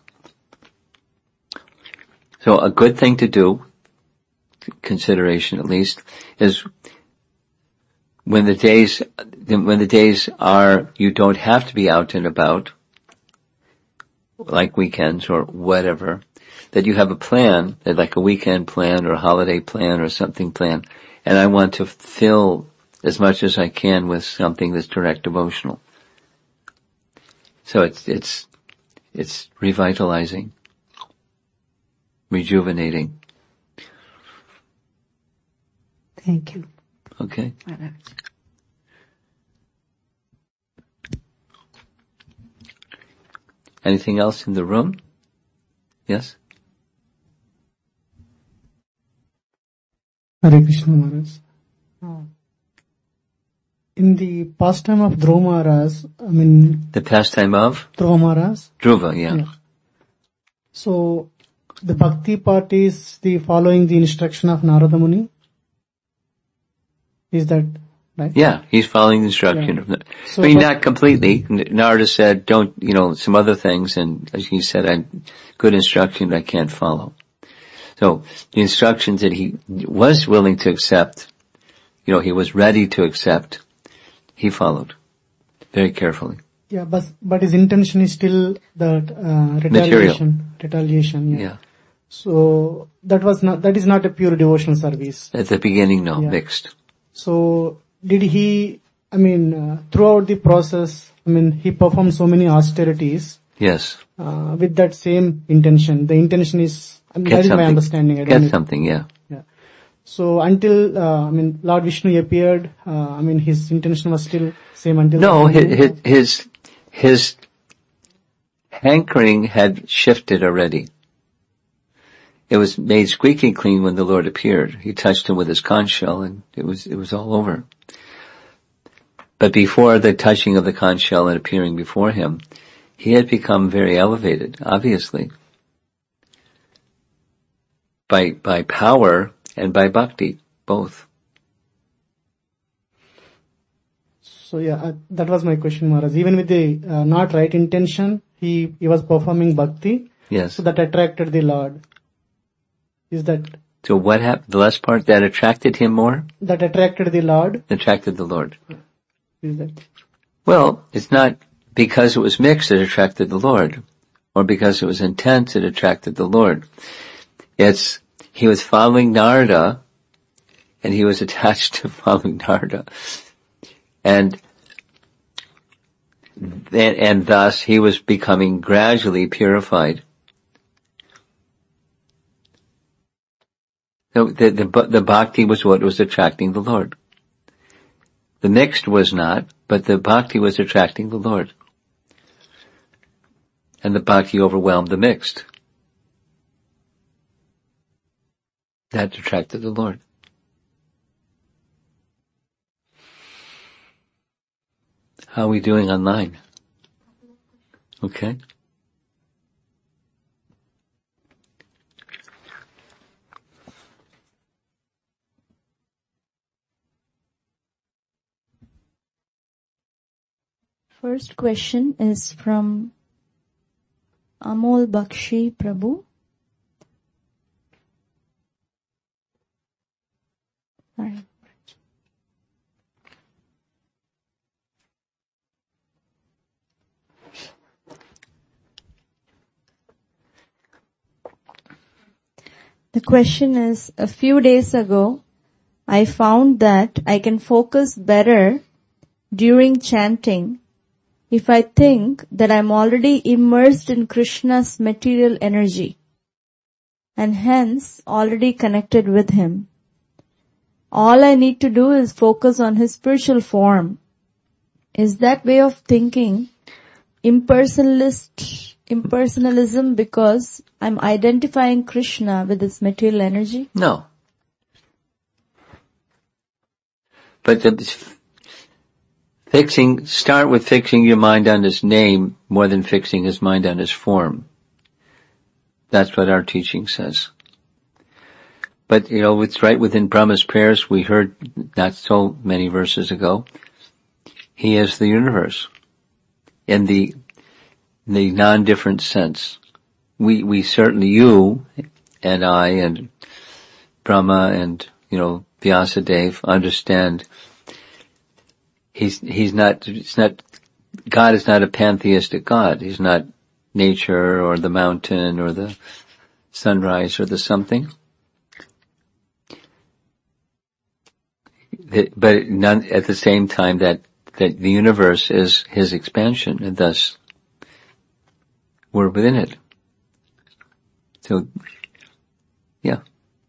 So a good thing to do, consideration at least, is when the days, when the days are, you don't have to be out and about, like weekends or whatever, that you have a plan, like a weekend plan or a holiday plan or something plan, and I want to fill as much as I can with something that's direct devotional. So it's, it's, it's revitalizing, rejuvenating. Thank you. Okay. Anything else in the room? Yes? Hare Krishna Maharaj. In the pastime of Dhruva Maharaj, I mean... The pastime of? Dhruva Maharaj. Dhruva, yeah. yeah. So, the bhakti part is the following the instruction of Narada Muni. Is that right? Yeah, he's following the instruction. Yeah. Of, so, I mean, but, not completely. Narada said, don't, you know, some other things, and as he said, I, good instruction I can't follow. So, the instructions that he was willing to accept, you know, he was ready to accept, he followed very carefully. Yeah, but but his intention is still that uh, retaliation. Material. Retaliation. Yeah. yeah. So that was not that is not a pure devotional service. At the beginning, no, yeah. mixed. So did he? I mean, uh, throughout the process, I mean, he performed so many austerities. Yes. Uh, with that same intention. The intention is. I mean, that is my understanding. I Get don't something, yeah. Yeah. So until, uh, I mean, Lord Vishnu appeared, uh, I mean, his intention was still same until... No, his, his, his hankering had shifted already. It was made squeaky clean when the Lord appeared. He touched him with his conch shell and it was, it was all over. But before the touching of the conch shell and appearing before him, he had become very elevated, obviously. By, by power and by bhakti, both. So yeah, uh, that was my question, Maharaj. Even with the uh, not right intention, he, he was performing bhakti. Yes. So that attracted the Lord. Is that... So what happened? The last part, that attracted him more? That attracted the Lord. Attracted the Lord. Is that... Well, it's not because it was mixed it attracted the Lord, or because it was intense it attracted the Lord. It's, he was following Narada, and he was attached to following Narada. And, and, and thus he was becoming gradually purified. So the, the, the bhakti was what was attracting the Lord. The mixed was not, but the bhakti was attracting the Lord. And the bhakti overwhelmed the mixed. That attracted the Lord. How are we doing online? Okay. First question is from Amol Bakshi Prabhu. Sorry. The question is, a few days ago, I found that I can focus better during chanting if I think that I'm already immersed in Krishna's material energy. and hence already connected with him. All I need to do is focus on his spiritual form. Is that way of thinking impersonalist, impersonalism because I'm identifying Krishna with his material energy? No. But the, fixing, start with fixing your mind on his name more than fixing his mind on his form. That's what our teaching says. But, you know, it's right within Brahma's prayers. We heard not so many verses ago. He is the universe in the, in the non-different sense. We, we certainly, you and I and Brahma and, you know, Vyasadeva understand he's, he's not, it's not, God is not a pantheistic God. He's not nature or the mountain or the sunrise or the something. But none, at the same time that, that the universe is his expansion and thus we're within it. So, yeah.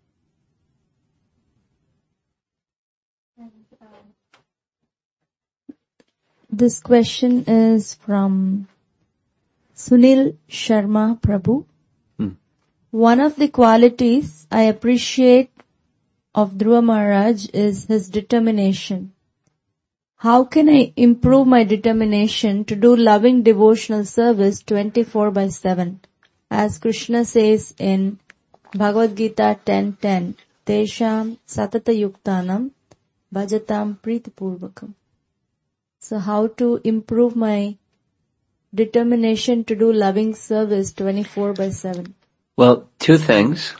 This question is from Sunil Sharma Prabhu. Hmm. One of the qualities I appreciate of Dhruva Maharaj is his determination. How can I improve my determination to do loving devotional service twenty-four by seven? As Krishna says in Bhagavad Gita ten ten, Tesham satata yuktanam bhajatam pritipurvakam. So how to improve my determination to do loving service twenty-four by seven? Well, two things.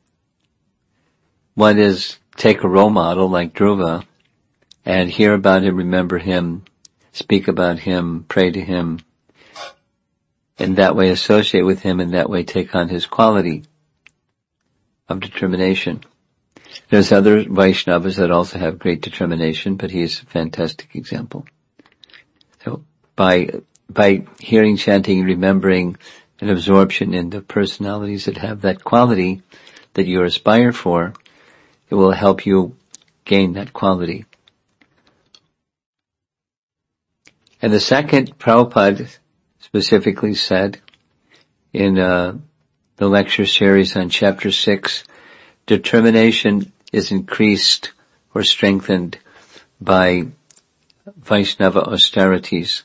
One is take a role model like Dhruva and hear about him, remember him, speak about him, pray to him, and that way associate with him and that way take on his quality of determination. There's other Vaishnavas that also have great determination, but he's a fantastic example. So by, by hearing, chanting, remembering, and absorption in the personalities that have that quality that you aspire for, it will help you gain that quality. And the second, Prabhupada specifically said in uh, the lecture series on chapter six, determination is increased or strengthened by Vaishnava austerities.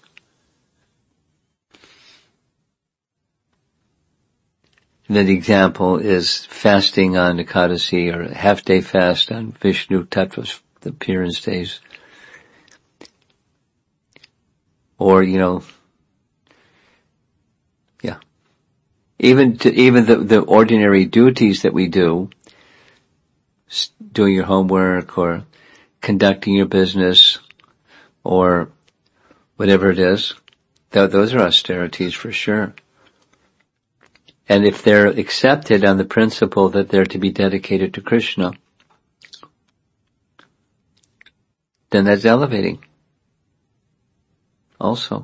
And the example is fasting on Ekadasi or a half-day fast on Vishnu Tattva, the appearance days. Or, you know, yeah. Even to, even the, the ordinary duties that we do, doing your homework or conducting your business or whatever it is, th- those are austerities for sure. And if they're accepted on the principle that they're to be dedicated to Krishna, then that's elevating. Also.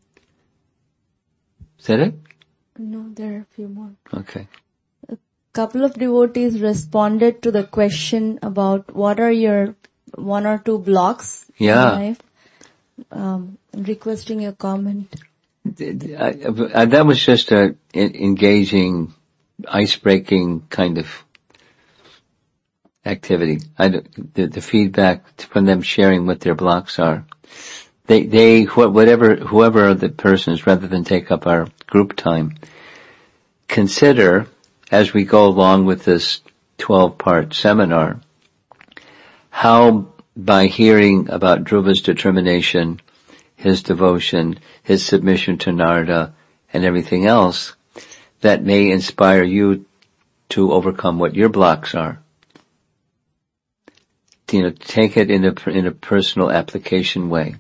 Is that it? No, there are a few more. Okay. A couple of devotees responded to the question about what are your one or two blocks Yeah. in life. Um, requesting your comment. I, I, that was just a engaging, ice-breaking kind of activity. I, the, the feedback from them sharing what their blocks are. They, they, whatever, whoever the person is, rather than take up our group time, consider as we go along with this twelve-part seminar, how by hearing about Dhruva's determination, his devotion, his submission to Narada, and everything else, that may inspire you to overcome what your blocks are. You know, take it in a, in a personal application way.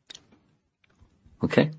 Okay?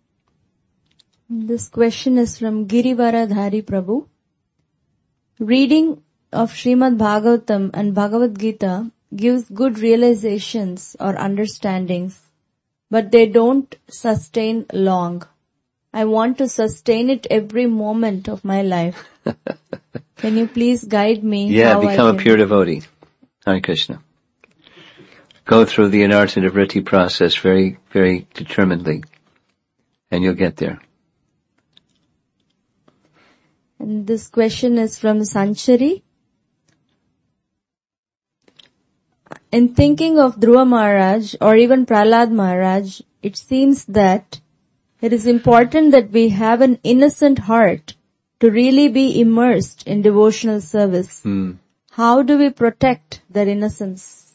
This question is from Girivara Dhari Prabhu. Reading of Srimad Bhagavatam and Bhagavad Gita gives good realizations or understandings, but they don't sustain long. I want to sustain it every moment of my life. Can you please guide me? Yeah, how become I a can... pure devotee. Hare Krishna. Go through the anartha-vritti process very, very determinedly, and you'll get there. And this question is from Sanchari. In thinking of Dhruva Maharaj or even Prahlad Maharaj, it seems that it is important that we have an innocent heart to really be immersed in devotional service. Hmm. How do we protect that innocence?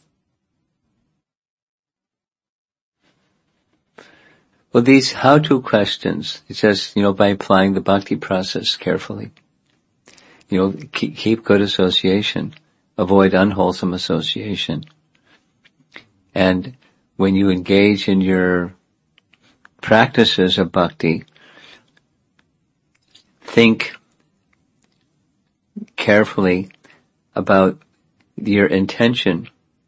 Well, these how-to questions, it says, you know, by applying the bhakti process carefully. You know, keep, keep good association. Avoid unwholesome association. And when you engage in your practices of bhakti, think carefully about your intention,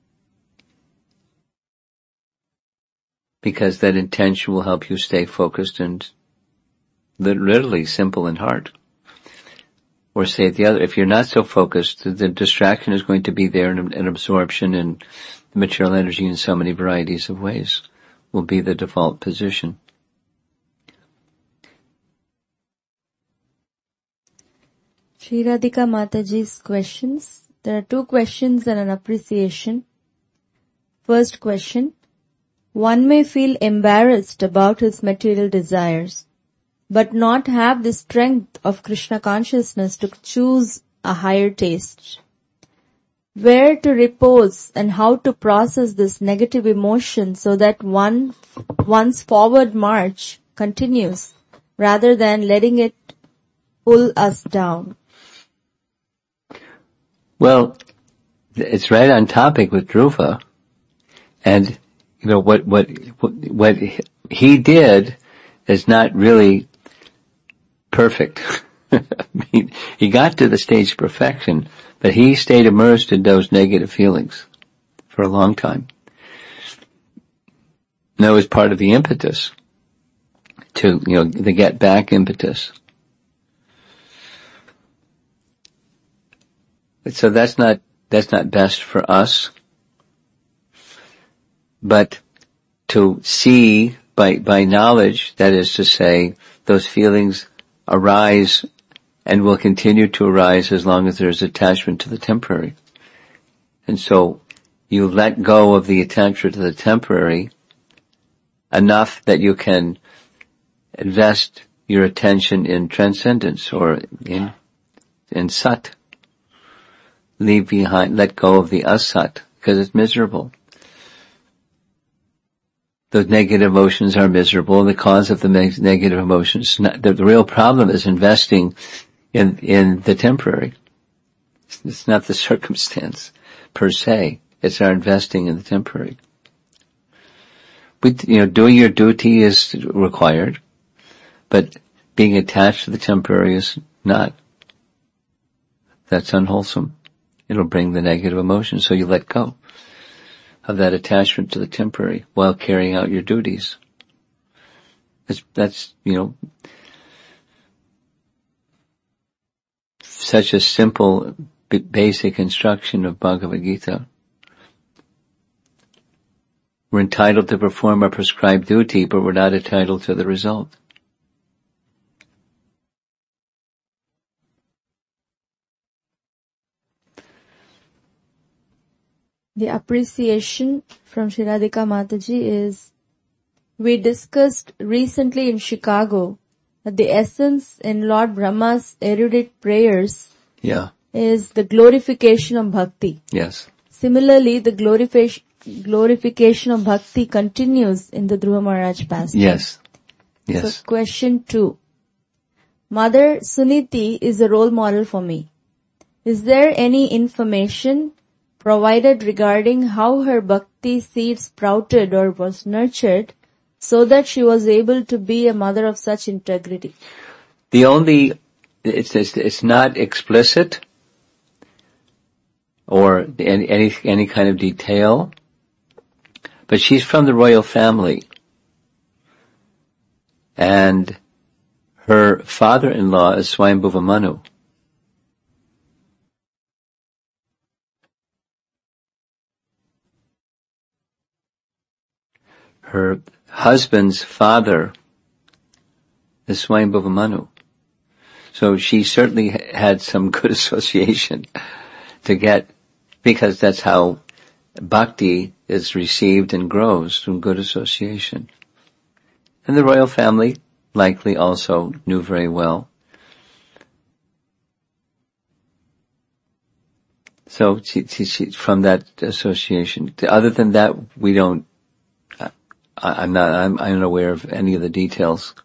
because that intention will help you stay focused and literally simple in heart. Or say it the other, if you're not so focused, the distraction is going to be there, and, and absorption and the material energy in so many varieties of ways will be the default position. Shri Radhika Mataji's questions. There are two questions and an appreciation. First question. One may feel embarrassed about his material desires, but not have the strength of Krishna consciousness to choose a higher taste. Where to repose and how to process this negative emotion so that one, one's forward march continues rather than letting it pull us down? Well, it's right on topic with Dhruva, and you know what what what he did is not really perfect. I mean, he got to the stage of perfection, but he stayed immersed in those negative feelings for a long time. And that was part of the impetus to, you know, the get back impetus. So that's not, that's not best for us. But to see by, by knowledge, that is to say, those feelings arise and will continue to arise as long as there's attachment to the temporary. And so you let go of the attachment to the temporary enough that you can invest your attention in transcendence or in, in sat. Leave behind, let go of the asat, because it's miserable. The negative emotions are miserable. The cause of the negative emotions, not, the, the real problem is investing in, in the temporary. It's not the circumstance per se. It's our investing in the temporary. But, you know, doing your duty is required, but being attached to the temporary is not. That's unwholesome. It'll bring the negative emotion, so you let go of that attachment to the temporary while carrying out your duties. That's, that's, you know, such a simple, basic instruction of Bhagavad Gita. We're entitled to perform our prescribed duty, but we're not entitled to the result. The appreciation from Shri Radhika Mataji is, we discussed recently in Chicago that the essence in Lord Brahma's erudite prayers yeah. is the glorification of bhakti. Yes. Similarly, the glorification glorification of bhakti continues in the Dhruva Maharaj pastime. Yes. Yes. So question two. Mother Suniti is a role model for me. Is there any information provided regarding how her bhakti seed sprouted or was nurtured so that she was able to be a mother of such integrity? The only, it's, it's, it's not explicit or any, any, any kind of detail, but she's from the royal family. And her father-in-law is Swayambhuva Manu. her husband's father is Swayambhuva Manu. So she certainly had some good association to get, because that's how bhakti is received and grows, from good association. And the royal family likely also knew very well. So she, she, she, from that association. Other than that, we don't, I, I'm not, I'm, I'm unaware of any of the details.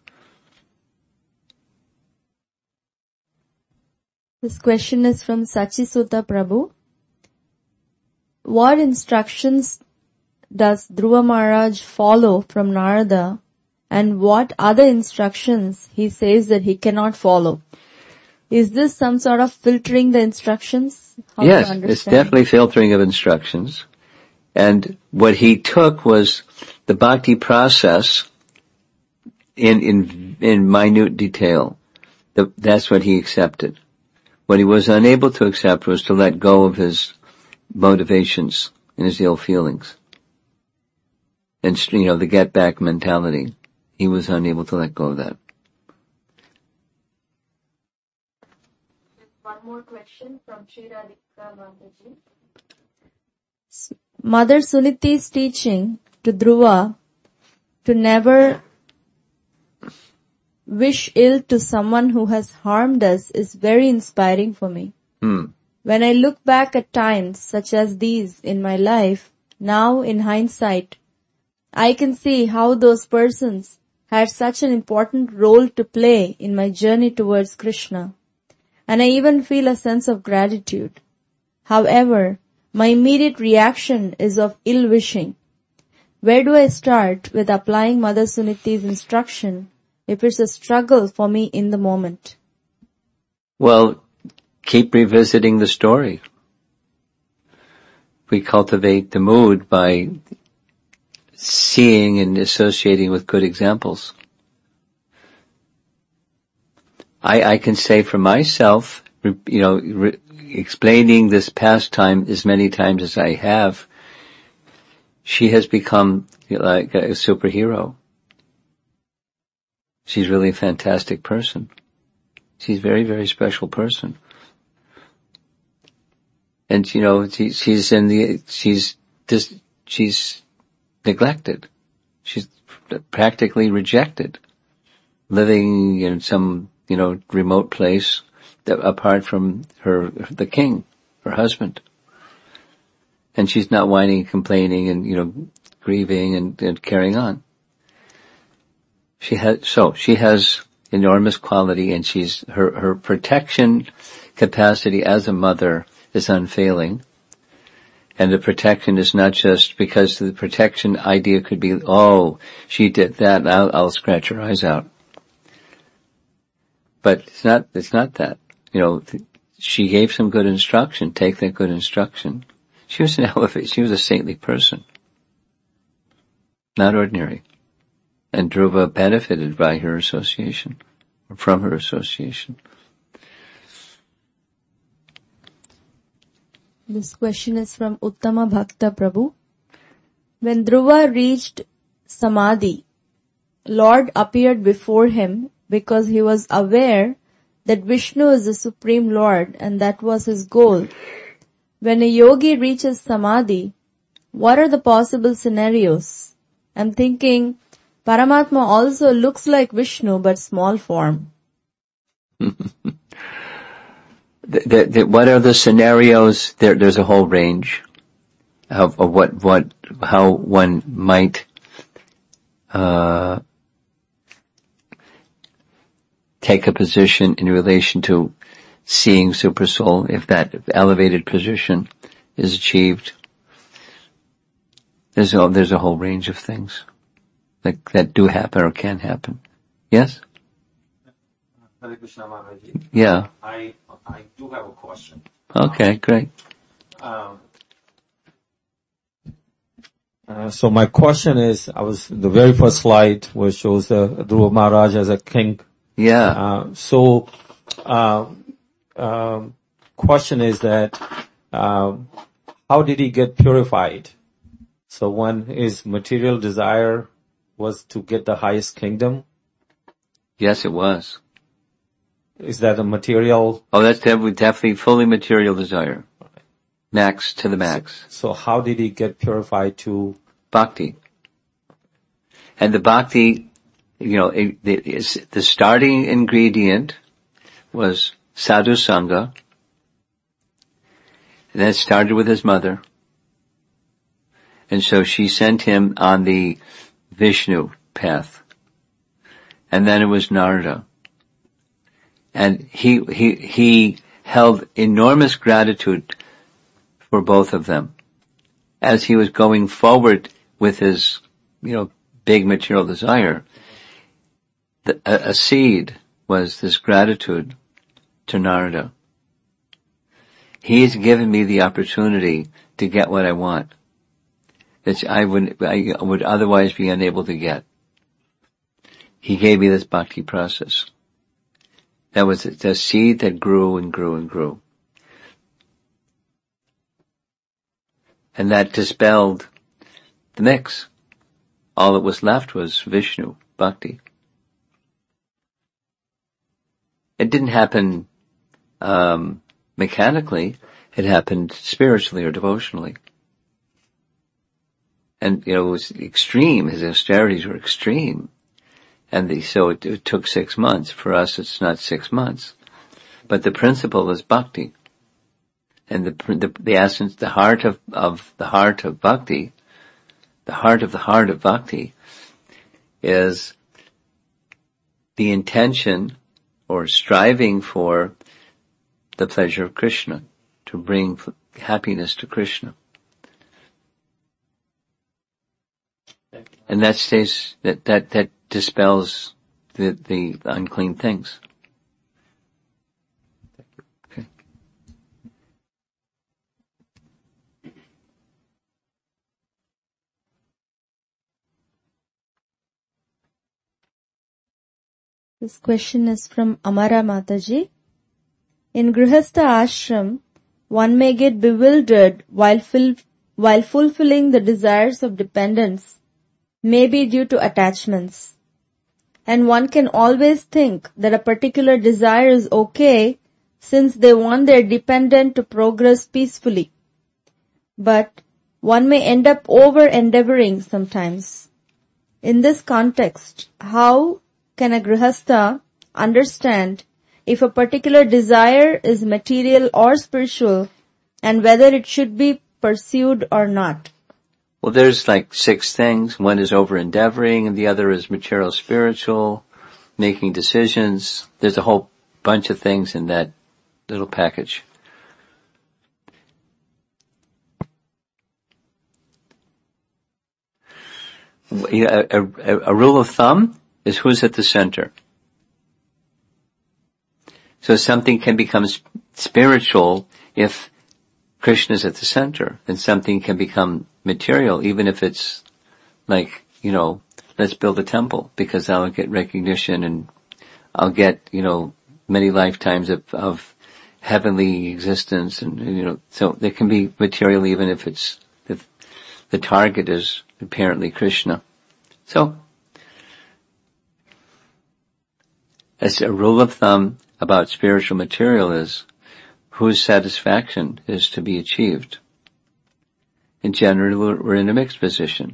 This question is from Sachisuta Prabhu. What instructions does Dhruva Maharaj follow from Narada, and what other instructions he says that he cannot follow? Is this some sort of filtering the instructions? How yes, to it's definitely filtering of instructions. And what he took was the bhakti process in, in, in minute detail. The, that's what he accepted. What he was unable to accept was to let go of his motivations and his ill feelings. And, you know, the get back mentality. He was unable to let go of that. One more question from Sri Radhika Mataji. Mother Suniti's teaching to Dhruva to never wish ill to someone who has harmed us is very inspiring for me. Hmm. When I look back at times such as these in my life, now in hindsight, I can see how those persons had such an important role to play in my journey towards Krishna. And I even feel a sense of gratitude. However, my immediate reaction is of ill wishing. Where do I start with applying Mother Suniti's instruction if it's a struggle for me in the moment? Well, keep revisiting the story. We cultivate the mood by seeing and associating with good examples. I, I can say for myself, you know, re, explaining this pastime as many times as I have, she has become like a superhero. She's really a fantastic person. She's a very, very special person. And, you know, she, she's in the, she's just, she's neglected. She's practically rejected. Living in some, you know, remote place that, apart from her, the king, her husband. And she's not whining and complaining and, you know, grieving and, and carrying on. She has, so she has enormous quality, and she's, her, her protection capacity as a mother is unfailing. And the protection is not just because the protection idea could be, oh, she did that, I'll, I'll scratch her eyes out. But it's not, it's not that. You know, she gave some good instruction, take that good instruction. She was an elevated, she was a saintly person. Not ordinary. And Dhruva benefited by her association, or from her association. This question is from Uttama Bhakta Prabhu. When Dhruva reached Samadhi, Lord appeared before him because he was aware that Vishnu is the Supreme Lord and that was his goal. When a yogi reaches Samadhi, what are the possible scenarios? I'm thinking Paramatma also looks like Vishnu but small form. the, the, the, what are the scenarios? There, there's a whole range of, of what, what, how one might, uh, take a position in relation to seeing Supersoul, if that elevated position is achieved. There's a, there's a whole range of things that, that do happen or can happen. Yes? Hare Krishna Maharaj. Yeah. I, I do have a question. Okay, great. Um, uh, so my question is, I was, the very first slide where it shows uh, Dhruva Maharaj as a king. Yeah. Uh, so, uh, um, question is that, um, how did he get purified? So when his material desire was to get the highest kingdom? Yes, it was. Is that a material? Oh, that's definitely, definitely fully material desire. Max to the max. So, so how did he get purified to? Bhakti. And the bhakti, you know, it, it, the starting ingredient was sadhu sangha. And that started with his mother. And so she sent him on the Vishnu path. And then it was Narada. And he, he, he held enormous gratitude for both of them as he was going forward with his, you know, big material desire. The, a, a seed was this gratitude to Narada. He's given me the opportunity to get what I want, that I would, I would otherwise be unable to get. He gave me this bhakti process. That was the seed that grew and grew and grew. And that dispelled the mix. All that was left was Vishnu, bhakti. It didn't happen um mechanically. It happened spiritually or devotionally. And, you know, it was extreme. His austerities were extreme. And the, so it, it took six months. For us, it's not six months. But the principle is bhakti. And the, the, the essence, the heart of, of, the heart of bhakti, the heart of the heart of bhakti is the intention or striving for the pleasure of Krishna, to bring happiness to Krishna. And that stays, that, that, that dispels the, the unclean things. Okay. This question is from Amara Mataji. In Grihastha ashram, one may get bewildered while, fil- while fulfilling the desires of dependents, maybe due to attachments. And one can always think that a particular desire is okay since they want their dependent to progress peacefully. But one may end up over-endeavoring sometimes. In this context, how can a Grihastha understand if a particular desire is material or spiritual and whether it should be pursued or not? Well, there's like six things. One is over-endeavoring, and the other is material spiritual, making decisions. There's a whole bunch of things in that little package. A, a, a rule of thumb is who's at the center. So something can become spiritual if Krishna is at the center, and something can become material even if it's like, you know, let's build a temple because I'll get recognition and I'll get, you know, many lifetimes of, of heavenly existence, and, you know, so there can be material even if it's, if the target is apparently Krishna. So, as a rule of thumb about spiritual material is whose satisfaction is to be achieved. And generally we're in a mixed position.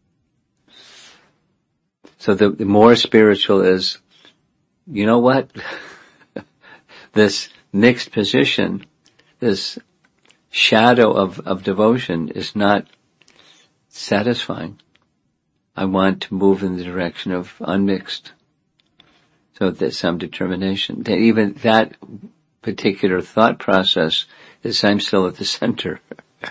So the, the more spiritual is, you know what? This mixed position, this shadow of, of devotion is not satisfying. I want to move in the direction of unmixed. So there's some determination. That even that particular thought process is I'm still at the center.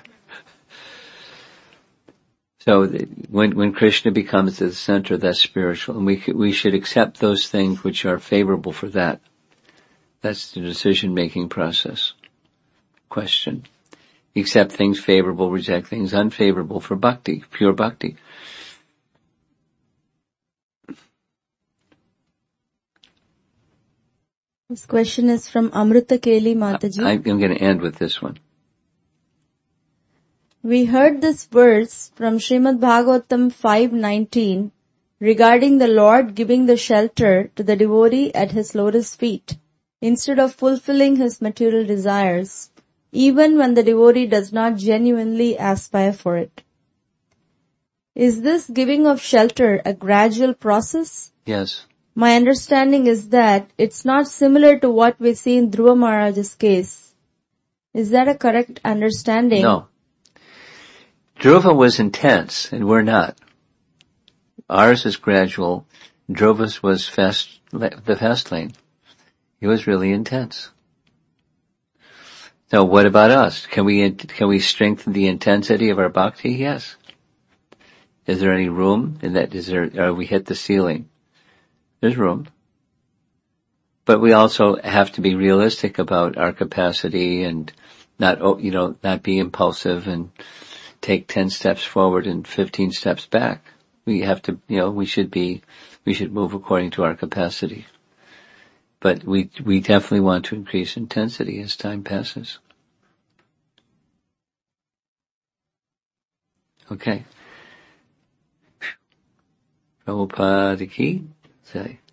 So when when Krishna becomes the center, that's spiritual, and we we should accept those things which are favorable for that. That's the decision-making process. Question: accept things favorable, reject things unfavorable for bhakti, pure bhakti. This question is from Amrita Keli Mataji. I, I'm going to end with this one. We heard this verse from Srimad Bhagavatam five nineteen regarding the Lord giving the shelter to the devotee at his lotus feet, instead of fulfilling his material desires, even when the devotee does not genuinely aspire for it. Is this giving of shelter a gradual process? Yes. My understanding is that it's not similar to what we see in Dhruva Maharaj's case. Is that a correct understanding? No. Dhruva was intense, and we're not. Ours is gradual. Dhruva's was fast, the fast lane. He was really intense. Now, what about us? Can we can we strengthen the intensity of our bhakti? Yes. Is there any room in that? Is there? Are we hit the ceiling? There's room. But we also have to be realistic about our capacity and not, you know, not be impulsive and take ten steps forward and fifteen steps back. We have to, you know, we should be, we should move according to our capacity. But we, we definitely want to increase intensity as time passes. Okay. Prabhupada ki jai.